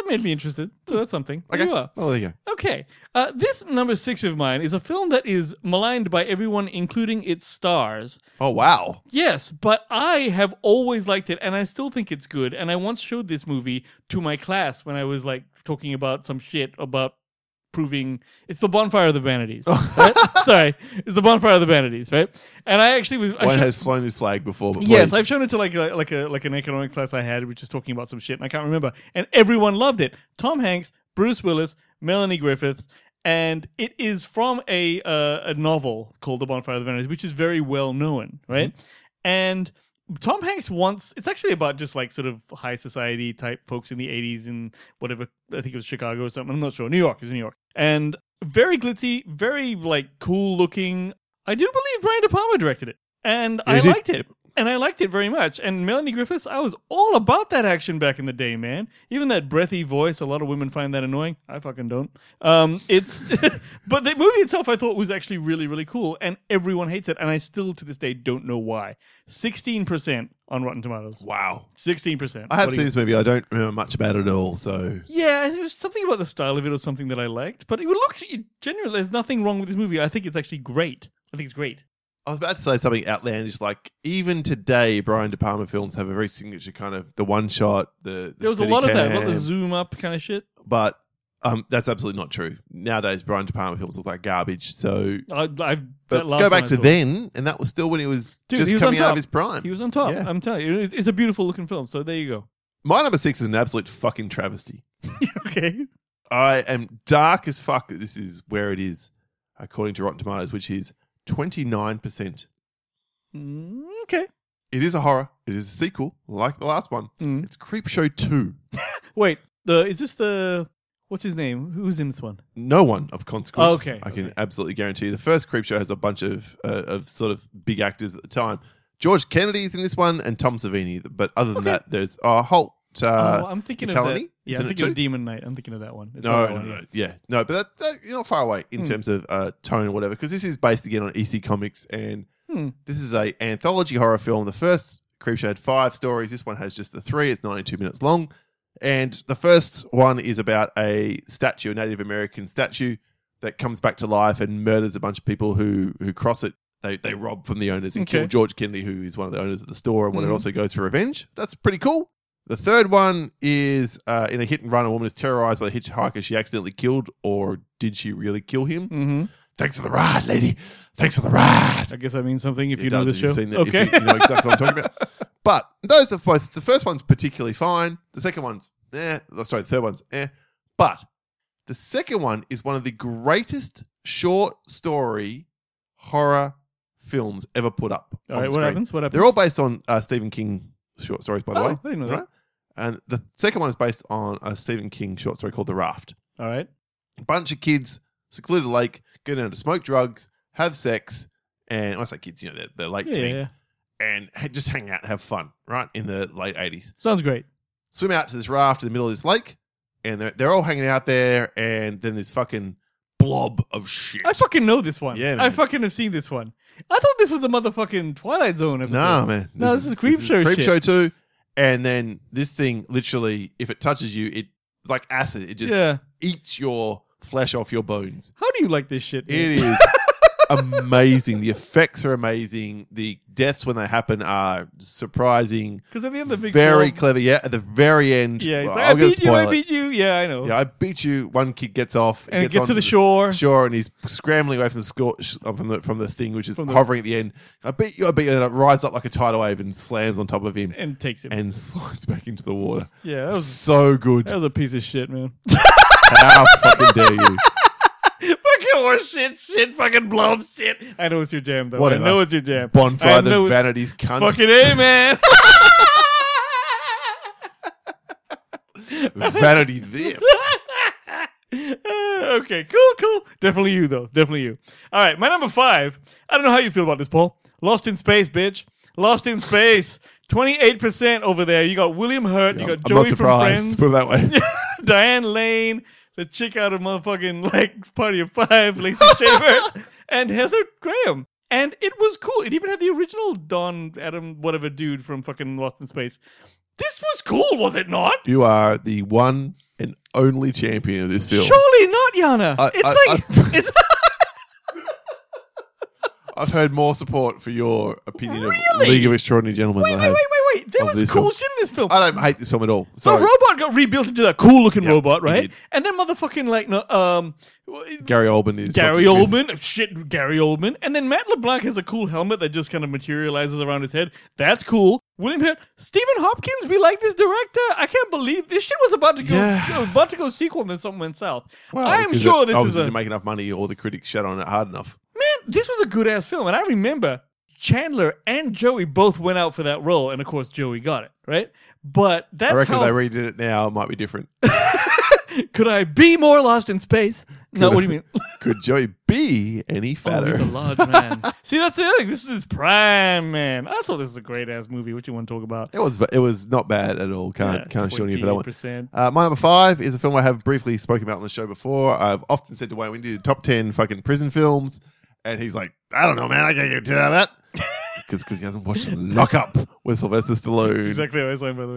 that made me interested. So that's something. There Okay. you are. Well, there you go. Okay. Uh, this number six of mine is a film that is maligned by everyone, including its stars. Oh, wow. Yes, but I have always liked it, and I still think it's good. And I once showed this movie to my class when I was like talking about some shit about proving it's the Bonfire of the Vanities. Right? Sorry, it's the Bonfire of the Vanities, right? And I actually was. I One sho- has flown this flag before, but Yes, please. I've shown it to like a, like a like an economics class I had, which was talking about some shit, and I can't remember. And everyone loved it. Tom Hanks, Bruce Willis, Melanie Griffith, and it is from a uh, a novel called The Bonfire of the Vanities, which is very well known, right? Mm-hmm. And Tom Hanks wants. It's actually about just like sort of high society type folks in the eighties and whatever. I think it was Chicago or something. I'm not sure. New York. It was New York, and very glitzy, very like cool looking. I do believe Brian De Palma directed it, and I he did. liked it. And I liked it very much. And Melanie Griffiths, I was all about that action back in the day, man. Even that breathy voice, a lot of women find that annoying. I fucking don't. Um, it's, but the movie itself, I thought was actually really, really cool. And everyone hates it. And I still, to this day, don't know why. sixteen percent on Rotten Tomatoes. Wow. sixteen percent. I have What do seen you- this movie. I don't remember much about it at all, so... Yeah, there was something about the style of it or something that I liked. But it looked, genuinely, there's nothing wrong with this movie. I think it's actually great. I think it's great. I was about to say something outlandish, like even today, Brian De Palma films have a very signature kind of the one shot, the, the There was a lot of that, a lot of Steadicam, zoom up kind of shit. but um, that's absolutely not true. Nowadays, Brian De Palma films look like garbage. So, I, I've but that last go one back I to saw. then, and that was still when he was Dude, just he was coming on out top. of his prime. He was on top. Yeah. I'm telling you, it's, it's a beautiful looking film. So there you go. My number six is an absolute fucking travesty. Okay. I am dark as fuck that this is where it is, according to Rotten Tomatoes, which is twenty-nine percent. Mm, okay. It is a horror. It is a sequel, like the last one. Mm. It's Creepshow two. Wait, the is this the what's his name? Who's in this one? No one of consequence. Oh, okay, I can okay. absolutely guarantee you. The first Creepshow has a bunch of uh, of sort of big actors at the time. George Kennedy's in this one and Tom Savini. But other than Okay. that, there's uh, Holt. Uh, oh, I'm thinking of McCallany? that. Yeah, Is I'm in it thinking of too? Demon Knight. I'm thinking of that one. It's No, not that no, one, no, yeah. yeah, no, but that, that, you're not far away in Hmm. terms of uh, tone or whatever, because this is based again on E C Comics, and Hmm. this is a anthology horror film. The first Creepshow had five stories. This one has just the three. It's ninety-two minutes long, and the first one is about a statue, a Native American statue that comes back to life and murders a bunch of people who who cross it. They they rob from the owners and Okay. kill George Kennedy, who is one of the owners of the store, and one Mhm. that also goes for revenge. That's pretty cool. The third one is uh, in a hit and run, a woman is terrorized by a hitchhiker she accidentally killed, or did she really kill him? Mm-hmm. Thanks for the ride, lady. Thanks for the ride. I guess that means something if It you know does the if show. you've seen the- if Okay. you, you know exactly what I'm talking about. But those are both. The first one's particularly fine. The second one's eh. oh, Sorry, the third one's eh. But the second one is one of the greatest short story horror films ever put up. All on right, what screen. happens? What happens? They're all based on uh, Stephen King short stories, by the Oh, way. I didn't know that. Right? And the second one is based on a Stephen King short story called The Raft. All right. A bunch of kids, secluded lake, go down to smoke drugs, have sex, and when I say kids, you know, they're, they're late Yeah, yeah, teens, and ha- just hang out, have fun, right? In the late eighties. Sounds great. Swim out to this raft in the middle of this lake, and they're, they're all hanging out there, and then this fucking blob of shit. I fucking know this one. Yeah, I man. fucking have seen this one. I thought this was a motherfucking Twilight Zone episode. No, man. No, this is Creep Show Creep shit. Show too. And then this thing, literally, if it touches you, it it's like acid. It just Yeah. eats your flesh off your bones. How do you like this shit? man? It is amazing. The effects are amazing. The deaths when they happen are surprising. Because at the end of the big Very blob- clever. Yeah, at the very end. Yeah, it's well, like, I'm I gonna beat you, I spoil it. beat you. Yeah, I know. Yeah, I beat you. One kid gets off and it gets gets to onto the shore. Shore, and he's scrambling away from the score, sh- uh, from the from the thing, which is From the- hovering at the end. I beat you. I beat you. And it rises up like a tidal wave and slams on top of him And takes him. and slides back into the water. yeah, that was So good. that was a piece of shit, man. How fucking dare you? Fucking horse shit, shit, fucking blob shit. I know it's your jam, though. Whatever. I know it's your jam. Bonfire I the know it's- Vanities cunt. Fucking A, man. Vanity this. Uh, okay, cool, cool. Definitely you, though. Definitely you. All right, my number five. I don't know how you feel about this, Paul. Lost in Space, bitch. Lost in Space. twenty-eight percent over there. You got William Hurt. You got I'm Joey not from surprised. Friends. Put it that way. Diane Lane. The chick out of motherfucking, like, Party of Five. Lacey Chabert. And Heather Graham. And it was cool. It even had the original Don Adam whatever dude from fucking Lost in Space. This was cool, was it not? You are the one and only champion of this film. Surely not, Yana. I- it's I- like I- it's I've heard more support for your opinion Really? of League of Extraordinary Gentlemen wait, than wait, I wait, have. wait, wait. There of was this cool film. shit in this film. I don't hate this film at all. The Sorry. robot got rebuilt into that cool looking Yeah, robot, he right? did. And then motherfucking like no um Gary Oldman is Gary Doctor Smith. Oldman, shit, Gary Oldman, and then Matt LeBlanc has a cool helmet that just kind of materializes around his head. That's cool. William Hurt, Stephen Hopkins, we like this director. I can't believe this shit was about to go, Yeah. about to go sequel, and then something went south. Well, I'm because sure it this is obviously a didn't make enough money, or the critics shut on it hard enough. man. This was a good ass film, and I remember Chandler and Joey both went out for that role, and of course Joey got it right. But that's I reckon how. if they redid it now, it might be different. Could I be more lost in space? No, what do you mean? Could Joey be any Oh, fatter? he's a large man. See, that's the thing. This is his prime, man. I thought this was a great ass movie. What you want to talk about? it was it was not bad at all. Can't Yeah, can't shit on you for that one. twenty-eight percent. Uh, my number five is a film I have briefly spoken about on the show before. I've often said to Wayne, we need a top ten fucking prison films, and he's like, I don't know, man. I can't get ten out of that because he hasn't watched Lock Up with Sylvester Stallone. Exactly how I was saying, by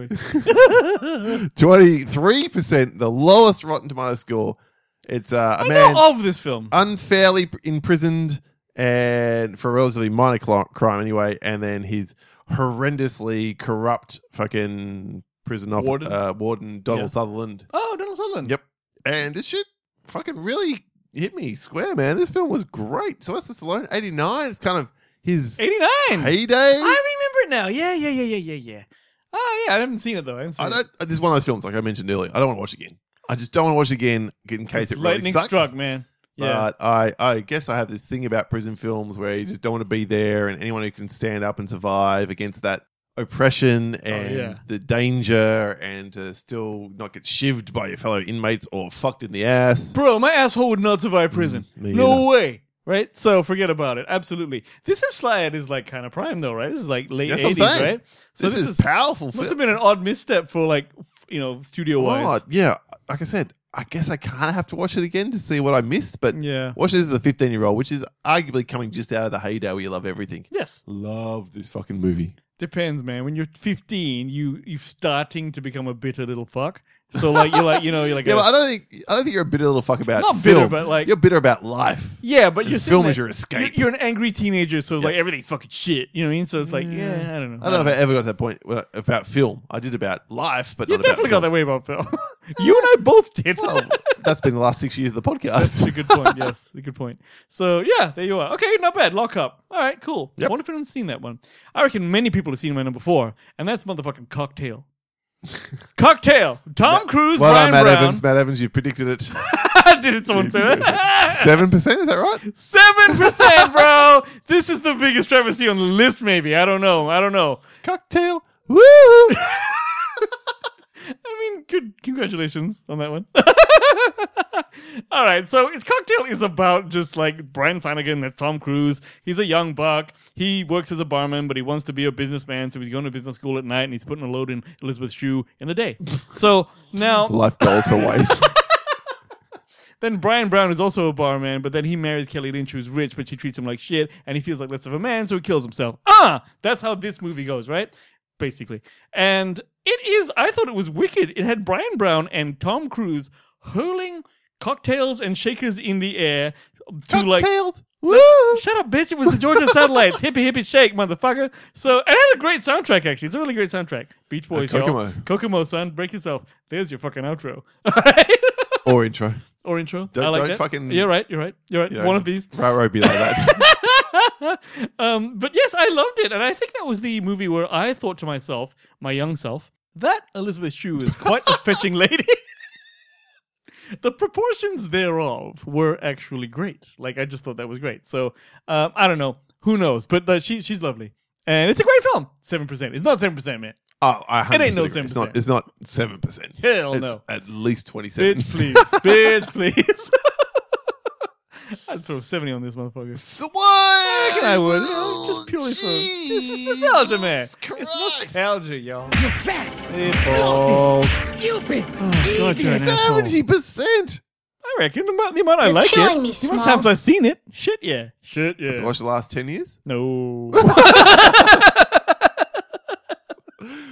the way. Twenty-three percent, the lowest Rotten Tomato score. It's uh, a I man know of this film. unfairly p- imprisoned and for a relatively minor cl- crime anyway, and then his horrendously corrupt fucking prison officer Warden? uh, warden Donald Yeah. Sutherland. Oh, Donald Sutherland. Yep, and this shit fucking really hit me square, man. This film was great. Sylvester Stallone, eighty-nine. It's kind of his eighty-nine. heyday. I remember it now. Yeah, yeah, yeah, yeah, yeah, yeah. Oh, yeah. I haven't seen it, though. I haven't seen I it. don't. This is one of those films, like I mentioned earlier. I don't want to watch it again. I just don't want to watch it again in case it really Lightning sucks. struck, man. Yeah. But I, I guess I have this thing about prison films where you just don't want to be there, and anyone who can stand up and survive against that oppression and yeah. the danger, and to still not get shivved by your fellow inmates or fucked in the ass. Bro, my asshole would not survive prison. Mm, me no either. way. Right? So forget about it. Absolutely. This is Sly at his like kind of prime though, right? This is like late That's what I'm eighties, saying. right? So this, is, powerful. must film. have been an odd misstep for like f- you know, studio wise. Oh, yeah. Like I said, I guess I kind of have to watch it again to see what I missed. But Yeah. watch this as a fifteen-year-old, which is arguably coming just out of the heyday where you love everything. Yes. Love this fucking movie. Depends, man. When you're fifteen, you you starting to become a bitter little fuck. So like you're like you know you're like Yeah, a, but I don't think I don't think you're a bitter little fuck about Not film. bitter, but, like- you're bitter about life. yeah, but And you're film sitting is there- your escape. You're, you're an angry teenager, so it's like everything's fucking shit. You know what I mean? So it's like yeah, I don't know. I don't know if I ever got to that point uh, about film. I did about life, but You not definitely about got that film. way about Phil. You and I both did. Well, that's been the last six years of the That's podcast. a good point. Yes, a good point. So yeah, there you are. Okay, not bad. Lock Up. All right, cool. Yep. I wonder if anyone's seen that one. I reckon many people have seen my number four, and that's motherfucking Cocktail. Cocktail. Tom Cruise, Well Brian done, Matt Brown. Evans. Matt Evans, you've predicted it. Did someone say that? Seven percent, is that right? Seven percent, bro. This is the biggest travesty on the list. Maybe I don't know. I don't know. Cocktail. Woo! I mean, good. Congratulations on that one. All right, so it's Cocktail is about just like Brian Flanagan, that's Tom Cruise. He's a young buck. He works as a barman, but he wants to be a businessman, so he's going to business school at night, and he's putting a load in Elizabeth's shoe in the day. So now, Life goals for Wade. then Brian Brown is also a barman, but then he marries Kelly Lynch, who's rich, but she treats him like shit, and he feels like less of a man, so he kills himself. Ah, that's how this movie goes, right? Basically. And it is, I thought it was wicked. It had Brian Brown and Tom Cruise hurling cocktails and shakers in the air to like... Cocktails. Woo! Shut up, bitch. It was the Georgia Satellites. Hippie, hippie, shake, motherfucker. So, and it had a great soundtrack, actually. It's a really great soundtrack. Beach Boys, Uh, y'all. Kokomo. Kokomo, son. Break yourself. There's your fucking outro. Or intro. Or intro. Don't- I like don't that. fucking- You're right. You're right. You're right. You know, One of these. Railroad be like that. um, but yes, I loved it. And I think that was the movie where I thought to myself, my young self, that Elizabeth Shue is quite a fetching lady. The proportions thereof were actually great. Like, I just thought that was great. So, um, I don't know. Who knows? But uh, she, she's lovely. And it's a great film. seven percent. It's not seven percent, man. Oh, I It ain't no agree. It's not. seven percent. It's not seven percent. Hell it's no. At least twenty-seven. Bitch, please. Bitch, please. I'd throw seventy on this motherfucker. So what? I reckon I would. You know, just purely for... This is nostalgia, man. Jesus Christ. It's nostalgia, y'all. You're fat, It balls. stupid, God, you're an idiot. asshole. Seventy percent. I reckon the amount, the amount I You're like killing it. me, the amount of Smalls. times I've seen it. Shit, yeah. Shit, yeah. Watch the last ten years. No.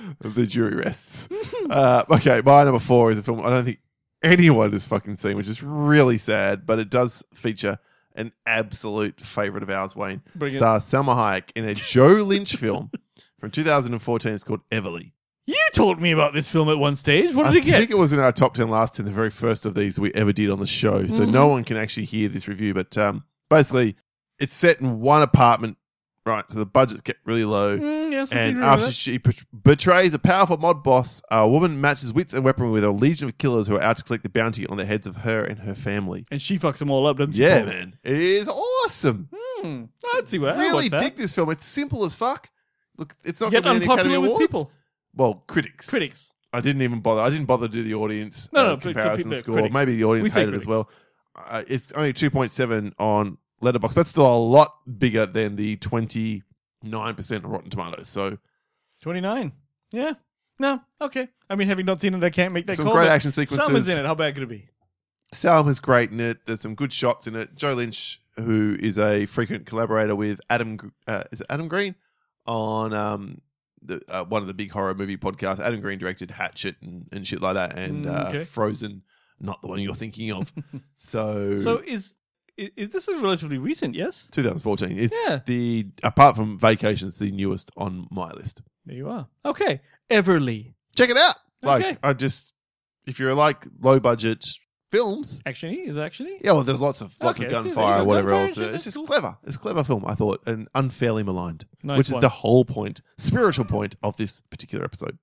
the jury rests. uh, okay, my number four is a film I don't think anyone has fucking seen, which is really sad, but it does feature an absolute favourite of ours, Wayne. Bring it. Stars Selma Hayek in a Joe Lynch film from two thousand fourteen. It's called Everly. You told me about this film at one stage. What did I it get? think it was in our top ten last ten, the very first of these we ever did on the show. So Mm-hmm. no one can actually hear this review. But um, basically, it's set in one apartment, right? So the budgets get really low. Mm, yes, I And seem to remember after that. she bet- betrays a powerful mob boss, a woman matches wits and weaponry with a legion of killers who are out to collect the bounty on the heads of her and her family. And she fucks them all up, doesn't she? Yeah, man. It is awesome. Hmm. I'd see what. I'd Really watch that. dig this film. It's simple as fuck. Look, it's not Yet going to be any Academy unpopular with Awards. people. Well, critics. Critics. I didn't even bother. I didn't bother to do the audience No, uh, no, but it's a comparison people- score. critics. Maybe the audience We say hated it as critics. well. Uh, it's only two point seven on Letterboxd. That's still a lot bigger than the twenty-nine percent on Rotten Tomatoes. So twenty-nine. Yeah. No. Okay. I mean, having not seen it, I can't make that some call. great but action sequences. Salma's in it. How bad could it be? Salma's great in it. There's some good shots in it. Joe Lynch, who is a frequent collaborator with Adam, Gr- uh, is it Adam Green on um, the, uh, one of the big horror movie podcasts. Adam Green directed Hatchet and, and shit like that, and Mm, uh, okay. Frozen, not the one you're thinking of. so, So is is, is this a relatively recent? Yes. twenty fourteen. It's Yeah. the apart from Vacations, the newest on my list. There you are. Okay. Everly. Check it out. Like Okay. I just, if you're like low budget films. Actually, is it actually? Yeah, well, there's lots of lots Okay, of see, there you gunfire go. or whatever Gunfire else. shit, It's that's just cool. clever. It's a clever film, I thought, and unfairly maligned, Nice which one. is the whole point, spiritual point of this particular episode.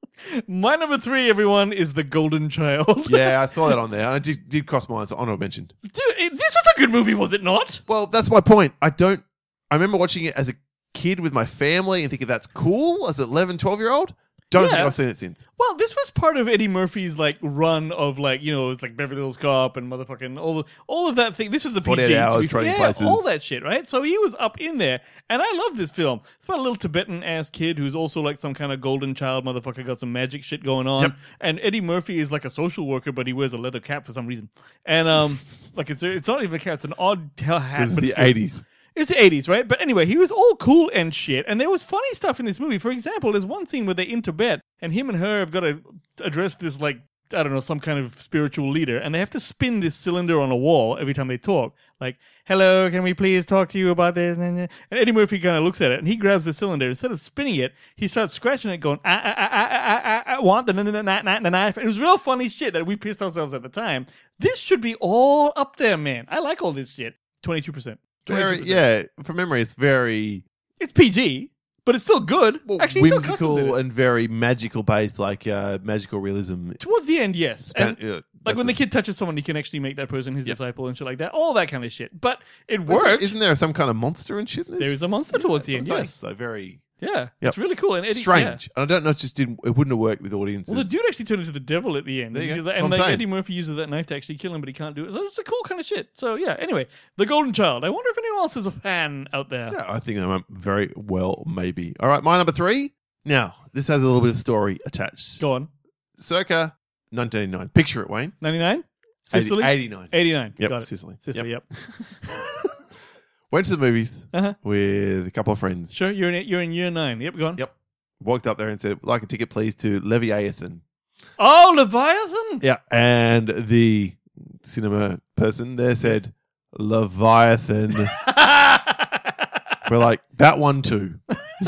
My number three, everyone, is The Golden Child. Yeah, I saw that on there. I did, did cross my eyes. Honorable mention. Dude, it, this was a good movie, was it not? Well, that's my point. I don't. I remember watching it as a kid with my family and thinking that's cool as an eleven, twelve year old. Don't think Yeah. I've seen it since. Well, this was part of Eddie Murphy's like run of like you know it's like Beverly Hills Cop and motherfucking all all of that thing. This is the P G, forty-eight Hours, to be- Trading yeah, Places. all that shit, right? So he was up in there, and I love this film. It's about a little Tibetan ass kid who's also like some kind of golden child motherfucker, got some magic shit going on. Yep. And Eddie Murphy is like a social worker, but he wears a leather cap for some reason. And um, like it's it's not even a cap; it's an odd tail hat. This is but the it's good. eighties. It's the eighties, right? But anyway, he was all cool and shit. And there was funny stuff in this movie. For example, there's one scene where they're in Tibet and him and her have got to address this, like, I don't know, some kind of spiritual leader. And they have to spin this cylinder on a wall every time they talk. Like, hello, can we please talk to you about this? And Eddie Murphy kind of looks at it and he grabs the cylinder. Instead of spinning it, he starts scratching it going, I, I, I, I, I, I want the, the, the, the, the knife. It was real funny shit that we pissed ourselves at the time. This should be all up there, man. I like all this shit. twenty-two percent. Very, yeah, from memory, it's very It's P G, but it's still good. Actually, he still cusses in whimsical it. and very magical based, like uh, magical realism. Towards the end, yes. Span- And, yeah, like that's when a- the kid touches someone, he can actually make that person his Yep. disciple and shit like that. All that kind of shit. But it Isn't- worked. Isn't there some kind of monster and shit in this? There is a monster towards the end, That's what I'm yes. saying. So very Yeah, Yep. it's really cool. And Eddie, strange. yeah. And I don't know, it just didn't. It wouldn't have worked with audiences. Well, the dude actually turned into the devil at the end. There you go. And, That's what I'm like saying. Eddie Murphy uses that knife to actually kill him, but he can't do it. So it's a cool kind of shit. So yeah. Anyway, The Golden Child. I wonder if anyone else is a fan out there. Yeah, I think that very well, maybe. All right, my number three. Now, this has a little bit of story attached. Go on. Circa nineteen eighty-nine. Picture it, Wayne. ninety-nine? Sicily? eighty-nine. eighty-nine. Yep, Got it. Sicily. Sicily, yep. Went to the movies Uh-huh. with a couple of friends. Sure, you're in you're in year nine. Yep, go on. Yep. Walked up there and said, like a ticket, please, to Leviathan. Oh, Leviathan? Yeah. And the cinema person there said, Leviathan. We're like, that one too.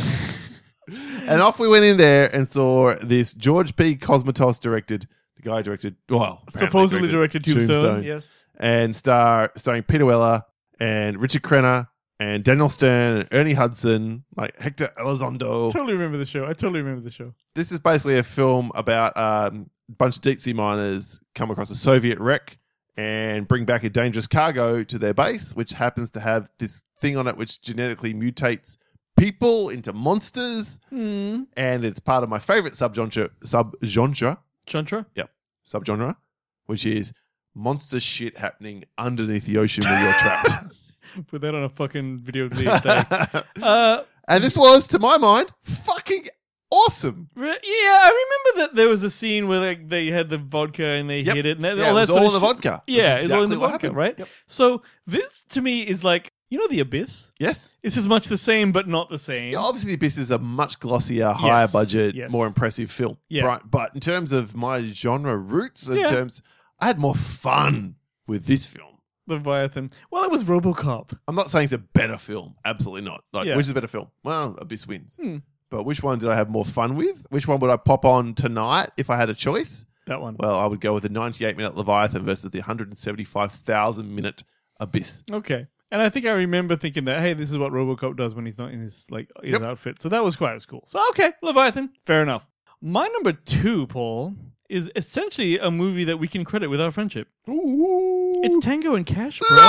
And off we went in there and saw this George P. Cosmatos directed, the guy who directed, well, apparently Supposedly directed Tombstone. Yes. and star starring Peter Weller and Richard Crenna and Daniel Stern and Ernie Hudson, like Hector Elizondo. Totally remember the show. I totally remember the show. This is basically a film about um, a bunch of deep sea miners come across a Soviet wreck and bring back a dangerous cargo to their base, which happens to have this thing on it which genetically mutates people into monsters. Hmm. And it's part of my favorite subgenre, subgenre, Chantra? yep, subgenre, which is monster shit happening underneath the ocean where you're trapped. Put that on a fucking video. Lead uh, And this was, to my mind, fucking awesome. Re- Yeah, I remember that there was a scene where like they had the vodka and they Yep. hit it, and that, Yeah, all it that was sort all of in the shit. vodka. Yeah, That's it's all in the exactly what vodka, happened. right? Yep. So this to me is like, you know, The Abyss. Yes. It's as much the same, but not the same. Yeah, obviously, Abyss is a much glossier, higher Yes, budget, yes. more impressive film. Yeah. Right. But in terms of my genre roots, in Yeah. terms, I had more fun with this film. Leviathan. Well, it was RoboCop. I'm not saying it's a better film. Absolutely not. Like, Yeah. which is a better film? Well, Abyss wins. Hmm. But which one did I have more fun with? Which one would I pop on tonight if I had a choice? That one. Well, I would go with the ninety-eight minute Leviathan versus the one hundred seventy-five thousand minute Abyss. Okay. And I think I remember thinking that, hey, this is what RoboCop does when he's not in his like his Yep. outfit. So that was quite as cool. So okay, Leviathan, fair enough. My number two, Paul, is essentially a movie that we can credit with our friendship. Ooh. It's Tango and Cash, bro.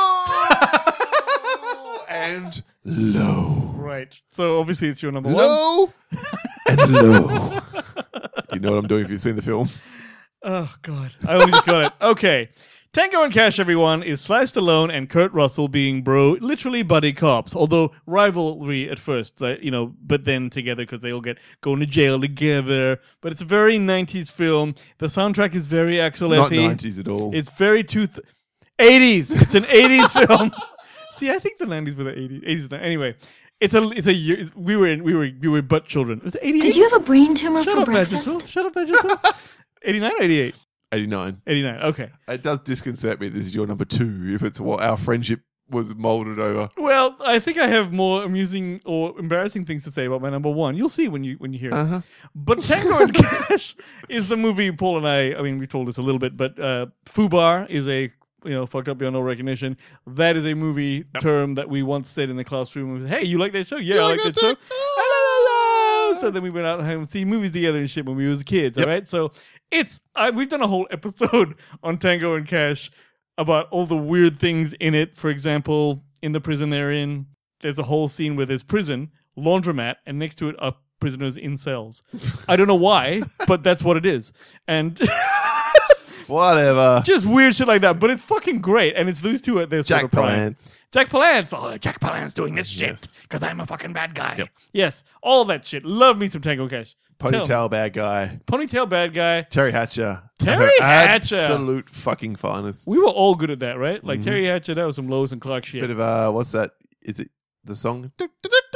Low and low. Right. So obviously it's your number one. Low and low. You know what I'm doing if you've seen the film. Oh God, I only just got it. Okay. Tango and Cash, everyone, is Sly Stallone and Kurt Russell being bro, literally buddy cops. Although rivalry at first, like, you know, but then together because they all get going to jail together. But it's a very nineties film. The soundtrack is very Axel Not Effie. nineties at all. It's very two th- eighties. It's an eighties film. See, I think the nineties were the eighties. eighties anyway, it's a it's a year. We were in, we were we were butt children. It was eighty-eight. Did you have a brain tumor Shut for up, breakfast? Badgerson. Shut up, Badgerson. eighty-nine or eighty-eight? eighty-nine. eighty-nine. Okay. It does disconcert me. This is your number two. If it's what our friendship was molded over. Well, I think I have more amusing or embarrassing things to say about my number one. You'll see when you when you hear it. Uh-huh. But Tango and Cash is the movie Paul and I. I mean, we told this a little bit, but uh, Fubar is a you know fucked up beyond no recognition. That is a movie term that we once said in the classroom. We said, hey, you like that show? Yeah, I like that show. So then we went out and see movies together and shit when we was kids. Yep. All right, so it's I, we've done a whole episode on Tango and Cash about all the weird things in it. For example, in the prison they're in, there's a whole scene where there's prison, laundromat, and next to it are prisoners in cells. I don't know why, but that's what it is. And Whatever. just weird shit like that. But it's fucking great. And it's those two at their sort Jack of prime. Palance. Jack Palance. Oh, Jack Palance doing this shit Yes. because I'm a fucking bad guy. Yep. Yes, all that shit. Love me some Tango and Cash. Tell me. Ponytail bad guy. Ponytail bad guy. Terry Hatcher. Terry Her Hatcher. Absolute fucking finest. We were all good at that, right? Like Mhm. Terry Hatcher, that was some Lois and Clark shit. Bit of uh, what's that? Is it the song? I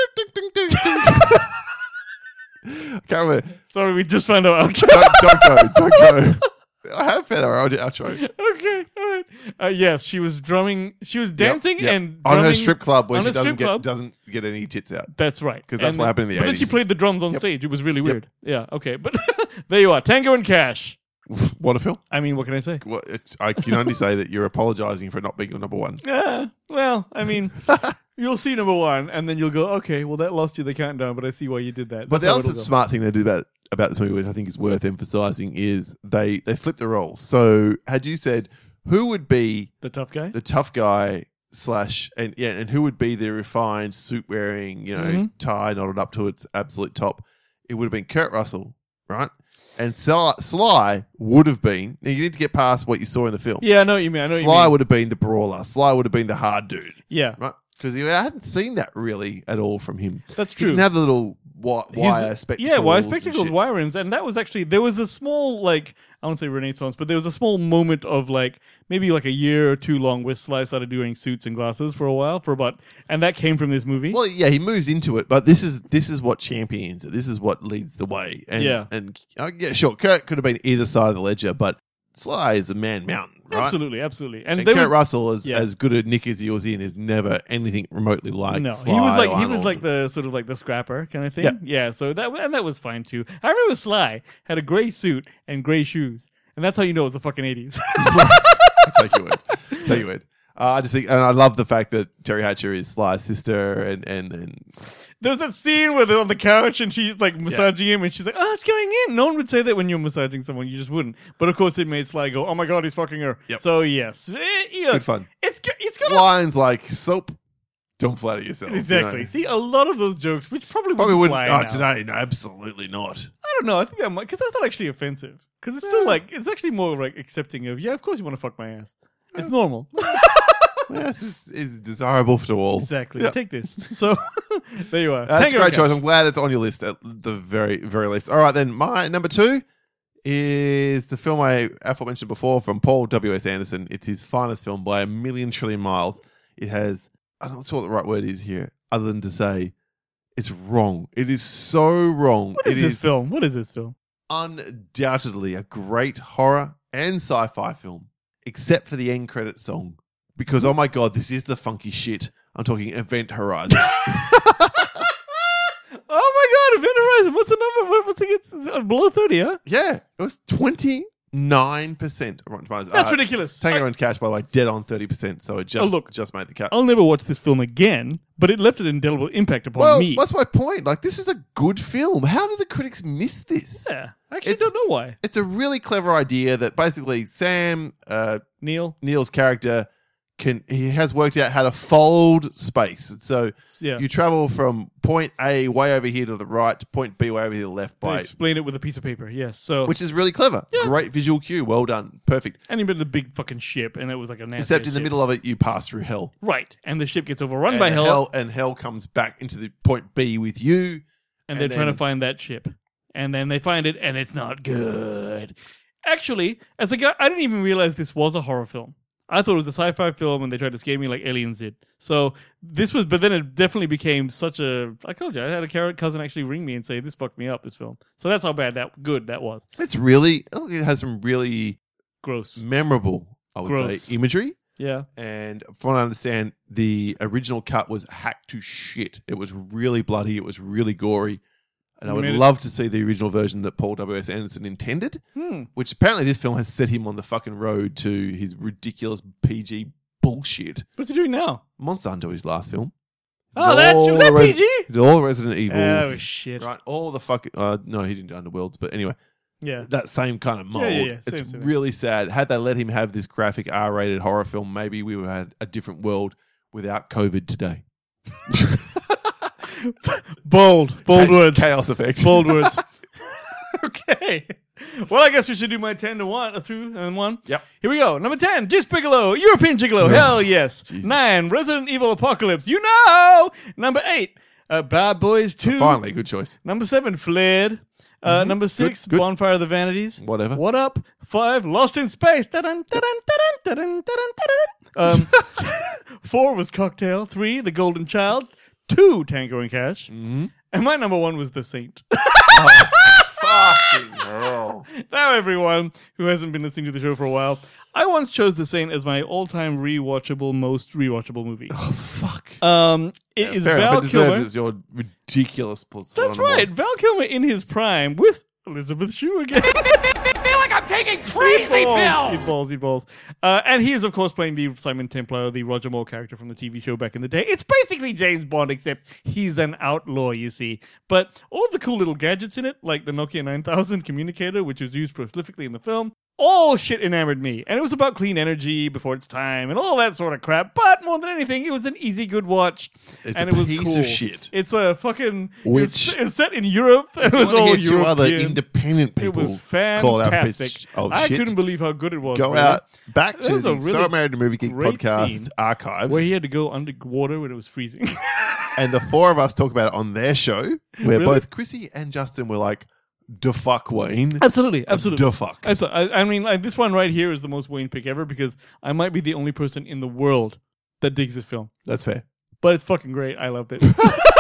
can't remember. Sorry, we just found out. outro. Don't, don't go. Don't go. I have found our outro. Okay, all right. Uh, yes, she was drumming. She was dancing Yep, yep. and on her drumming strip club where on she a strip doesn't get club. doesn't get any tits out. That's right, 'Cause that's And what then- happened in the But then she eighties. played the drums on Yep. stage. It was really weird. Yeah. Okay, but there you are, Tango and Cash. What a film! I mean, what can I say? Well, it's, I can only say that you're apologising for not being your number one. Yeah. Well, I mean, you'll see number one, and then you'll go, okay, well that lost you the countdown, but I see why you did that. But That's the how other it'll go. smart thing they did about about this movie, which I think is worth emphasising, is they they flipped the roles. So had you said who would be the tough guy. the tough guy slash and yeah, and who would be the refined suit wearing, you know, Mhm. tie knotted up to its absolute top, it would have been Kurt Russell, right? And Sly, Sly would have been. Now you need to get past what you saw in the film. Yeah, I know what you mean. I know what you Sly mean. would have been the brawler. I would have been the hard dude, Yeah, right? Because I hadn't seen that really at all from him. that's He true. didn't have the little wi- He's- wire spectacles. Yeah, wire and spectacles, shit. wire rims, and that was actually there was a small like I won't say renaissance, but there was a small moment of like maybe like a year or two long where Sly started doing suits and glasses for a while for about, and that came from this movie. Well, yeah, he moves into it, but this is this is what champions it. This is what leads the way. And, Yeah. and uh, yeah, sure, Kurt could have been either side of the ledger, but Sly is a man mountain, right? Absolutely, absolutely, and, And they Kurt were, Russell, as yeah. as good a Nick as he was in, is never anything remotely like. no, Sly he was like or he was Arnold. like the sort of like the scrapper kind of thing. Yeah. Yeah, so that and that was fine too. I remember Sly had a gray suit and gray shoes, and that's how you know it was the fucking eighties. Take your word. Take your word. Uh, I just think, and I love the fact that Terry Hatcher is Sly's sister, and and and There's that scene where they're on the couch and she's like massaging him, and she's like, "Oh, it's going in." No one would say that when you're massaging someone, you just wouldn't. But of course, it made Sly go, "Oh my god, he's fucking her." Yep. So yes, Eh, yeah, good fun. It's g- it's got Lines like soap. Don't flatter yourself. you exactly. know. See, a lot of those jokes, which probably Probably wouldn't wouldn't. fly Oh, now. today, no, absolutely not. I don't know. I think that might because that's not actually offensive. Because it's still like it's actually more like accepting of yeah, of course you want to fuck my ass. It's normal. Yes, is, is desirable to all. Exactly. Yeah. Take this. So there you are. That's a Tango great and choice. Cash. I'm glad it's on your list at the very, very least. All right, then. My number two is the film I aforementioned before from Paul W S Anderson. It's his finest film by a million trillion miles. It has, I'm not sure what the right word is here, other than to say it's wrong. It is so wrong. What is it this is film? What is this film? undoubtedly a great horror and sci-fi film, except for the end credits song. Because, oh my God, this is the funky shit. I'm talking Event Horizon. Oh my God, Event Horizon. What's the number? What- What's it? It's uh, below thirty, huh? Yeah, it was twenty-nine percent of Rotten Tomatoes. That's Uh, ridiculous. Tango I- and Cash, by the way, dead on thirty percent, so it just, Oh, look. just made the cut. I'll never watch this film again, but it left an indelible impact upon well, me. that's my point. Like, this is a good film. How did the critics miss this? Yeah, I actually It's- don't know why. It's a really clever idea that basically Sam, uh, Neil, Neil's character, can he has worked out how to fold space. So yeah. you travel from point A way over here to the right to point B way over here to the left They by, explain it with a piece of paper. Yes, so which is really clever. Great visual cue. Well done. Perfect. and he made the big fucking ship, and it was like a nasty Except in the ship. middle of it, you pass through hell. right? And the ship gets overrun And by hell, and hell comes back into the point B with you. and they're and trying to then- find that ship, and then they find it, and it's not good. Actually, as a guy, I didn't even realize this was a horror film. I thought it was a sci-fi film, and they tried to scare me like aliens did. So this was, but then it definitely became such a. I told you, I had a carrot cousin actually ring me and say this fucked me up. This film. So that's how bad that good that was. It's really, it has some really Gross. memorable, I would Gross. say, imagery. Yeah. And from what I understand, the original cut was hacked to shit. It was really bloody. It was really gory. And I You would made it- love to see the original version that Paul W S Anderson intended, Hmm. which apparently this film has set him on the fucking road to his ridiculous P G bullshit. What's he doing now? Monster Hunter, his last film. Oh, Did that's- all was that the P G? Did all the Resident Evils. Oh shit. Right, all the fucking. Uh, no, he didn't do Underworlds, but anyway, Yeah. that same kind of mold. Yeah, yeah, yeah. Same, It's same. really sad. Had they let him have this graphic R-rated horror film, maybe we would have had a different world without COVID today. Bold. Bold Cha- words. Chaos effect. Bold words. Okay. Well, I guess we should do my ten to one, uh, through and one. Yep. Here we go. Number ten, Disc Bigelow, European Gigolo. Hell yes. Jesus. Nine, Resident Evil Apocalypse. You know. Number eight, uh, Bad Boys Two. Finally, good choice. Number seven, Flared. Uh, Number six, good. Bonfire of the Vanities. Whatever. What up? Five, Lost in Space. Dun-dun, dun-dun, dun-dun, dun-dun, dun-dun, dun-dun. Um, four was Cocktail. Three, The Golden Child. Two, Tango and Cash. Mm-hmm. And my number one was The Saint. Fucking hell. Now, everyone who hasn't been listening to the show for a while, I once chose The Saint as my all-time rewatchable, most rewatchable movie. Oh, fuck. Um, it is Fair Val enough. It deserves Kilmer. it's your ridiculous plus That's one on right, one. Val Kilmer in his prime with Elizabeth Shue again. feel like I'm taking crazy Eat balls, pills. eat balls, eat balls. Uh, and he is, of course, playing the Simon Templar, the Roger Moore character from the T V show back in the day. It's basically James Bond, except he's an outlaw, you see. But all the cool little gadgets in it, like the Nokia nine thousand communicator, which was used prolifically in the film, all shit enamored me. And it was about clean energy before its time and all that sort of crap. But more than anything, it was an easy, good watch. It's and a it was piece cool. of shit. It's a fucking... Which- It's, it's set in Europe. It You was want to all hear two European. other independent It people was call out a piece fantastic. of I shit. couldn't believe how good it was. Go really. out back That to was the a really So Married to Movie Geek great podcast scene archives, where he had to go underwater when it was freezing. and the four of us talk about it on their show, where Really? both Chrissy and Justin were like, "Da fuck Wayne, absolutely, absolutely. da fuck." Absolutely. I, I mean, like, this one right here is the most Wayne pick ever because I might be the only person in the world that digs this film. That's fair. But it's fucking great. I loved it.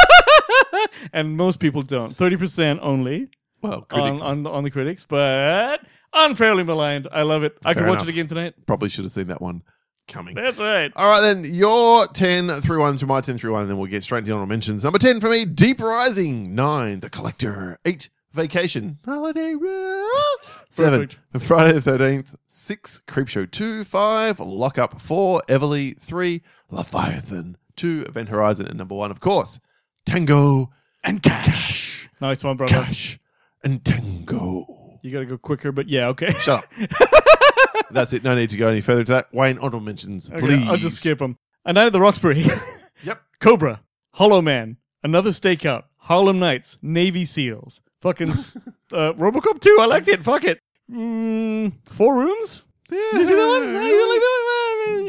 And most people don't. thirty percent only Well, on, critics on, on the critics, but unfairly maligned. I love it. I Fair can watch enough. it again tonight. probably should have seen that one coming. That's right. All right, then your ten through one to my ten through one, and then we'll get straight into the honorable mentions. Number ten for me, Deep Rising. Nine, The Collector. Eight, Vacation. Holiday Row. Seven, Perfect. Friday the thirteenth. Six, Creepshow. Two, five, Lock Up. Four, Everly. Three, Leviathan. Two, Event Horizon. And number one, of course, Tango and Cash. Nice one, brother. Cash and Tango. You gotta go quicker, but yeah, okay. Shut up. That's it. No need to go any further to that. Wayne, honorable mentions, Okay, please. I'll just skip them. A Night at the Roxbury. Yep. Cobra. Hollow Man. Another Stakeout. Harlem Nights. Navy SEALs. Fucking uh, Robocop two. I liked it. Fuck it. Mm, four Rooms? Yeah. Did you see that one? No, you don't like that one?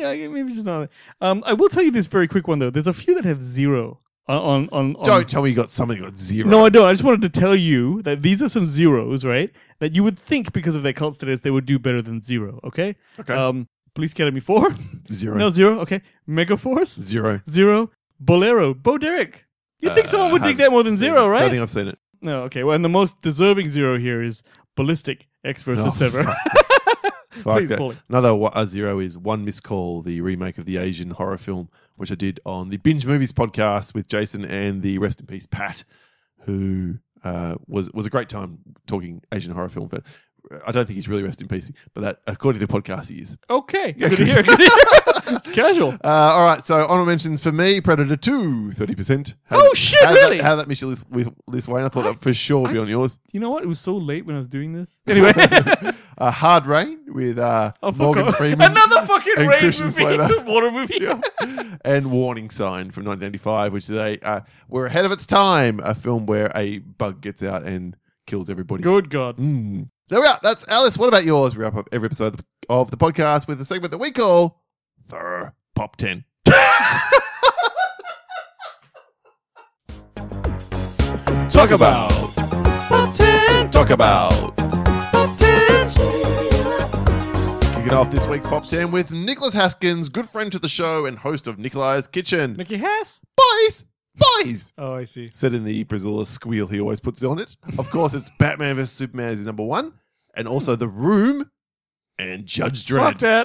yeah, maybe just not. Um, I will tell you this very quick one though. There's a few that have zero on on. on, on Don't tell me you got something that got zero. No, I don't. I just wanted to tell you that these are some zeros, right? That you would think because of their cult status they would do better than zero. Okay. Okay. Um, Police Academy four. Zero. No zero. Okay. Megaforce Zero. zero. Bolero. Bo Derek. You'd think Uh, someone would dig haven't that more than seen zero, it. right? Don't think I've seen it. No. Okay. Well, and the most deserving zero here is Ballistic X versus Oh, Sever. Fuck Please, that. Paulie. Another wa- a zero is One Missed Call, the remake of the Asian horror film, which I did on the Binge Movies podcast with Jason and the rest in peace Pat, who uh, was was a great time talking Asian horror film. But I don't think he's really rest in peace, but that according to the podcast he is. Okay. Good to hear. Good to hear. It's casual. Uh, all right, so honorable mentions for me: Predator two, thirty percent. Oh, shit, how did really? That, how did that miss your list, with, list Wayne? I thought that for sure would be on yours. You know what? It was so late when I was doing this. Anyway. Uh, Hard Rain with uh, Oh, fuck Morgan off. Freeman. Another fucking and rain Christian movie. Slater. Water movie. Yeah. And Warning Sign from nineteen ninety-five, which is a uh, we're ahead of its time, a film where a bug gets out and kills everybody. Good God. Mm. There we are. That's Alice. What about yours? We wrap up every episode of the podcast with a segment that we call the Pop ten. Talk about Pop ten. Talk about Pop ten. Kicking off this week's Pop ten with Nicholas Haskins, good friend to the show and host of Nikolai's Kitchen. Nicky Hass? Boys, boys, Oh, I see. said in the Brazilian squeal he always puts on it. Of course, it's Batman versus Superman is number one, and also The Room and Judge Fuck Dredd. that.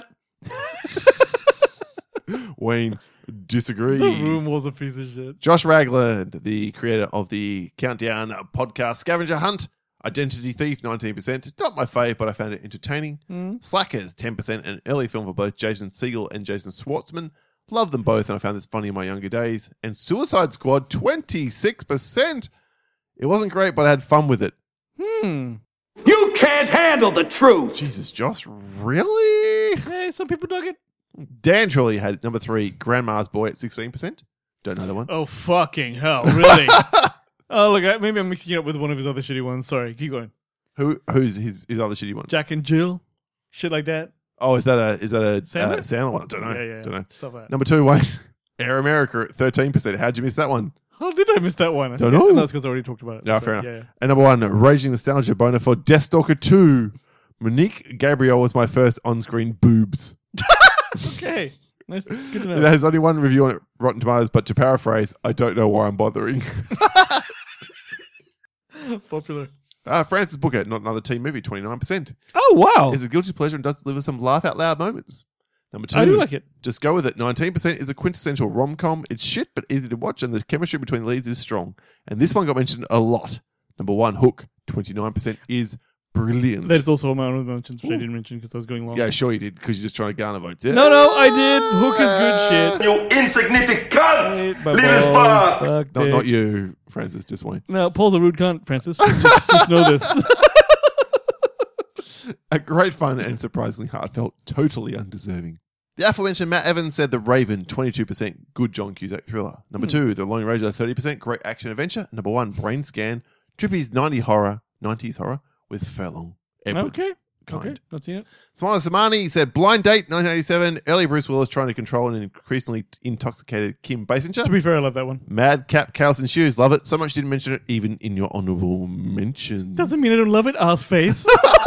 Wayne disagrees. The Room was a piece of shit. Josh Ragland, the creator of the Countdown podcast Scavenger Hunt. Identity Thief, nineteen percent. Not my fave, but I found it entertaining. Mm. Slackers, ten percent. An early film for both Jason Segel and Jason Schwartzman. Love them both, and I found this funny in my younger days. And Suicide Squad, twenty-six percent. It wasn't great, but I had fun with it. Hmm. You can't handle the truth. Jesus, Josh, really? Hey, some people dug it. Dan Trolley had number three, Grandma's Boy at sixteen percent. Don't know that one. Oh, fucking hell. Really? Oh, look, I- maybe I'm mixing it up with one of his other shitty ones. Sorry, keep going. Who Who's his, his other shitty one? Jack and Jill. Shit like that. Oh, is that a is that a Sandler? uh, Sandler one? I don't know. Yeah, yeah. Don't know. Stuff like that. Number two, Wayne, Air America at thirteen percent. How'd you miss that one? How did I miss that one? I Don't forget. know. No, it's because I already talked about it. Yeah, So, fair enough. Yeah, yeah. And number one, Raging Nostalgia boner for Deathstalker two. Monique Gabriel was my first on-screen boobs. Okay. Nice. Good to It know. has only one review on it, Rotten Tomatoes, but to paraphrase, I don't know why I'm bothering. Popular. uh, Francis Booker, not another teen movie, twenty-nine percent. Oh, wow. Is a guilty pleasure and does deliver some laugh-out-loud moments. Number two, I do like it. Just Go With It, nineteen percent is a quintessential rom-com. It's shit, but easy to watch, and the chemistry between the leads is strong. And this one got mentioned a lot. Number one, Hook, twenty-nine percent is brilliant. That's also my honorable mentions, which I didn't mention because I was going long. Yeah, sure you did, because you're just trying to garner votes. Yeah. No, no, I did. Hook is good shit. You insignificant cunt! Hate my Little balls. fuck! Fuck Not, dick. not you, Francis, just Wayne. No, Paul's a rude cunt, Francis. Just, just know this. A great fun and surprisingly heartfelt, totally undeserving. The aforementioned Matt Evans said The Raven, twenty-two percent, good John Cusack thriller. Number Hmm. two, The Lone Ranger, thirty percent, great action adventure. Number one, Brain Scan, Trippy's ninety horror, nineties horror with Furlong. Edward. Okay. Kind. Okay. Not seen it. Smiley Samani said Blind Date, nineteen eighty-seven, early Bruce Willis trying to control an increasingly intoxicated Kim Basinger. To be fair, I love that one. Madcap Chaos and Shoes, love it. So much you didn't mention it even in your honorable mentions. Doesn't mean I don't love it, ass face.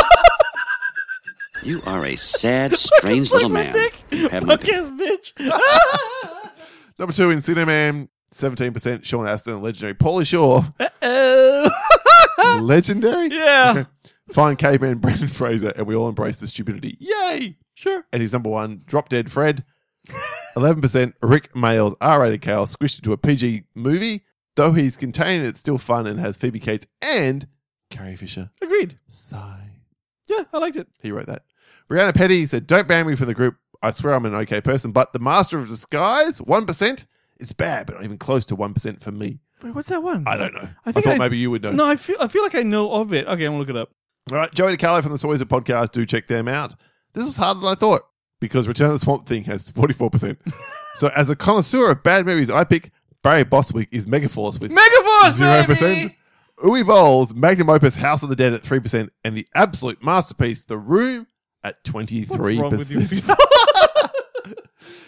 You are a sad, strange little man. You have no Fuck ass bitch. Number two in Cineman, seventeen percent, Sean Astin, legendary Paulie Shaw. Oh. Legendary? Yeah. Okay. Fine caveman Brendan Fraser, and we all embrace the stupidity. Yay! Sure. And he's number one, Drop Dead Fred. eleven percent, Rick Mayall's R-rated chaos squished into a P G movie. Though he's contained, it's still fun and has Phoebe Cates and Carrie Fisher. Agreed. Sigh. Yeah, I liked it. He wrote that. Brianna Petty said, don't ban me from the group. I swear I'm an okay person, but The Master of Disguise, one percent. It's bad, but not even close to one percent for me. Wait, what's that one? I don't know. I, I think thought I- maybe you would know. No, I feel I feel like I know of it. Okay, I'm gonna look it up. All right, Joey DeCarlo from the Soyser podcast, do check them out. This was harder than I thought because Return of the Swamp Thing has forty-four percent. So as a connoisseur of bad movies, I pick Barry Bostwick is Megaforce with Megaforce, zero baby! percent. Uwe Bowles, Magnum Opus, House of the Dead at three percent, and the absolute masterpiece, The Room, at twenty-three percent. What's wrong with you people?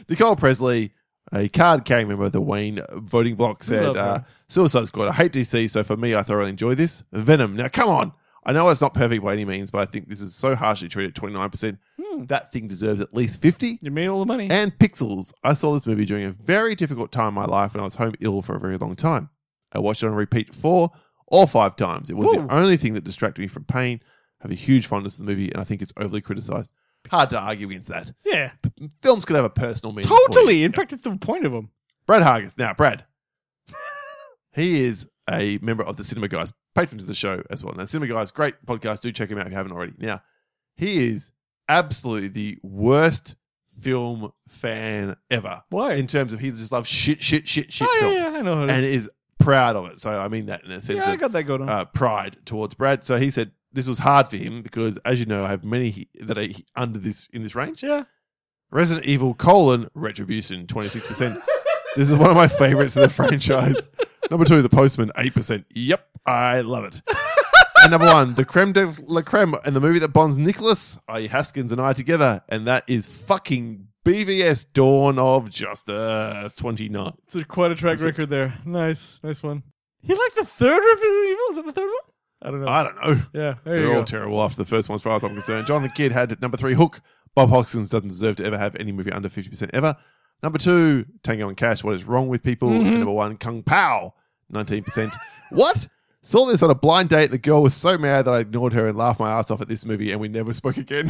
Nicole Presley, a card-carrying member of the Wayne voting bloc, said, Love uh, her. Suicide Squad, I hate D C, so for me, I thoroughly enjoy this. Venom. Now, come on. I know it's not perfect by any means, but I think this is so harshly treated at twenty-nine percent. Hmm. That thing deserves at least fifty. You made all the money. And Pixels. I saw this movie during a very difficult time in my life when I was home ill for a very long time. I watched it on repeat four or five times. It was Woo. the only thing that distracted me from pain. I have a huge fondness for the movie, and I think it's overly criticised. Hard to argue against that. Yeah. P- films can have a personal meaning. for you. Totally. In fact, it's the point of them. Brad Hargis. Now, Brad. He is a member of the Cinema Guys, patron to the show as well. Now, Cinema Guys, great podcast. Do check him out if you haven't already. Now, he is absolutely the worst film fan ever. Why? In terms of he just loves shit, shit, shit, shit Oh, films. yeah, yeah, I know how it and is. is proud of it. So I mean that in a sense Yeah, I of got that going on. uh, pride towards Brad. So he said this was hard for him because, as you know, I have many he- that are he- under this in this range. Yeah. Resident Evil colon Retribution, twenty-six percent. This is one of my favorites of the franchise. Number two, The Postman, eight percent. Yep, I love it. And number one, the creme de la creme, and the movie that bonds Nicholas, that is. Haskins, and I together, and that is fucking B V S Dawn of Justice, twenty-nine. It's a, quite a track That's it. record there. Nice. Nice one. You like the third Resident Evil? Is that the third one? I don't know. I don't know. yeah, there They're you all go. terrible after the first one, as far as I'm concerned. John the Kid had at number three, Hook. Bob Hoskins doesn't deserve to ever have any movie under fifty percent ever. Number two, Tango and Cash, What is Wrong with People? Mm-hmm. And number one, Kung Pao, nineteen percent. What? Saw this on a blind date. The girl was so mad that I ignored her and laughed my ass off at this movie, and we never spoke again.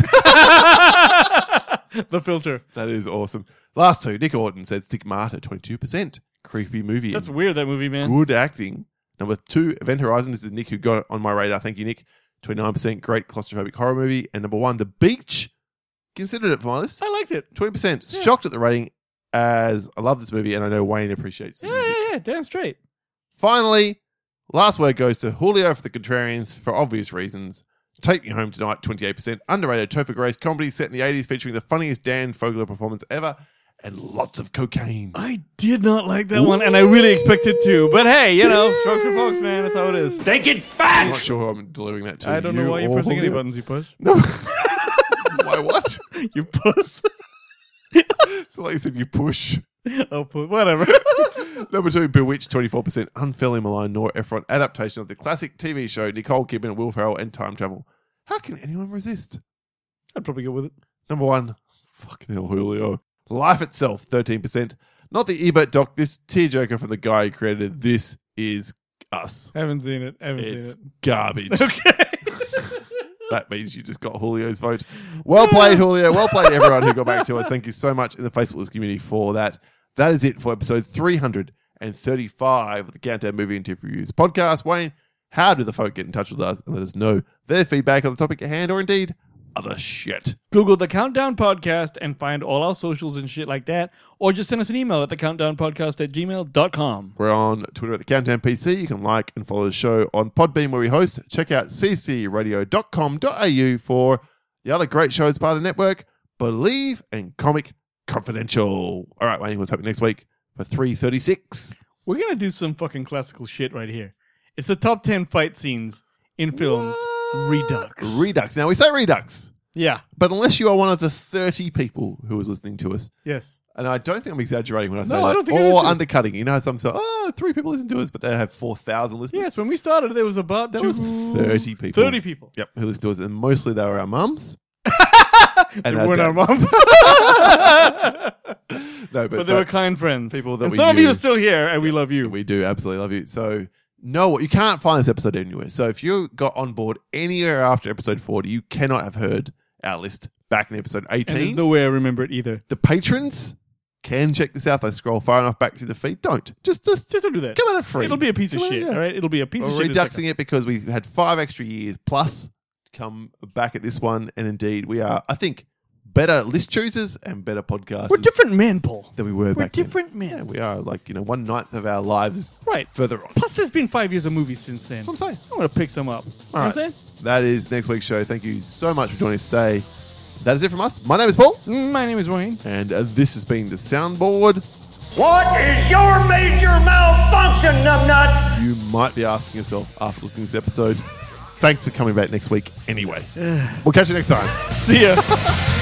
The filter. That is awesome. Last two, Nick Orton said Stigmata, twenty-two percent. Creepy movie. That's weird, that movie, man. Good acting. Number two, Event Horizon. This is Nick who got it on my radar. Thank you, Nick. twenty-nine percent. Great claustrophobic horror movie. And number one, The Beach. Considered it for my list. I liked it. twenty percent. Yeah. Shocked at the rating, as I love this movie and I know Wayne appreciates the Yeah, music. yeah, yeah. Damn straight. Finally, last word goes to Julio for the Contrarians for obvious reasons. Take Me Home Tonight, twenty-eight percent. Underrated Topher Grace comedy set in the eighties featuring the funniest Dan Fogler performance ever and lots of cocaine. I did not like that one, and I really expected to. But hey, you know, strokes for folks, man. That's how it is. They get I'm fat! not sure who I'm delivering that to. I don't know You why you're or pressing any Julio? buttons you push. No. Why what? You puss. So like you said, you push. Oh, pu- whatever. Number two, Bewitched, twenty-four percent. Unfairly maligned Nora Ephron adaptation of the classic T V show Nicole Kidman, Will Ferrell, and time travel. How can anyone resist? I'd probably go with it. Number one, fucking hell, Julio. Life Itself, thirteen percent. Not the Ebert doc, this tearjerker from the guy who created This Is Us. I haven't seen it. I haven't It's seen garbage. it. Okay. That means you just got Julio's vote. Well played, Julio. Well played, everyone who got back to us. Thank you so much in the Facebook community for that. That is it for episode three hundred thirty-five of the Countdown Movie and T V Reviews podcast. Wayne, how do the folk get in touch with us and let us know their feedback on the topic at hand or indeed other shit? Google the Countdown Podcast and find all our socials and shit like that. Or just send us an email at the countdown podcast at gmail dot com. We're on Twitter at the Countdown P C. You can like and follow the show on Podbean where we host. Check out c c radio dot com dot a u for the other great shows part of the network, Believe and Comic Confidential. All right, Wayne, what's happening next week for three thirty-six? We're going to do some fucking classical shit right here. It's the top ten fight scenes in films. Redux. Redux. Now, we say Redux, Yeah. but unless you are one of the thirty people who is listening to us, Yes. and I don't think I'm exaggerating when I say No, I that, don't think it or is. undercutting. You know how some say, oh, three people listen to us, but they have four thousand listeners? Yes, when we started, there was about There two, was thirty people. thirty people. Yep, who listen to us, and mostly they were our mums. and They weren't our dads. moms. No, but, But they were but kind friends. people that and we some of you knew. are still here, and we love you. we do absolutely love you. So, no, what you can't find this episode anywhere. So, if you got on board anywhere after episode forty, you cannot have heard our list back in episode and there's eighteen. no way I remember it either. The patrons can check this out. They scroll far enough back through the feed. Don't. Just, just, Just don't do that. come on, a free. It'll be a piece of Come on, shit, yeah. all right? It'll be a piece We're of shit. in a reduxing second. it because we've had five extra years plus to come back at this one. And indeed, we are, I think, better list choosers and better podcasters We're different men, Paul. than we were We're back then. different men. Yeah, we are like, you know, one ninth of our lives Right. further on. Plus, there's been five years of movies since then. That's what I'm saying. I'm going to pick some up. You know All what I'm right. saying? That is next week's show. Thank you so much for joining us today. That is it from us. My name is Paul, My name is Wayne. and uh, this has been the Soundboard. What is your major malfunction, numbnuts? You might be asking yourself after listening to this episode, thanks for coming back next week anyway. We'll catch you next time. See ya.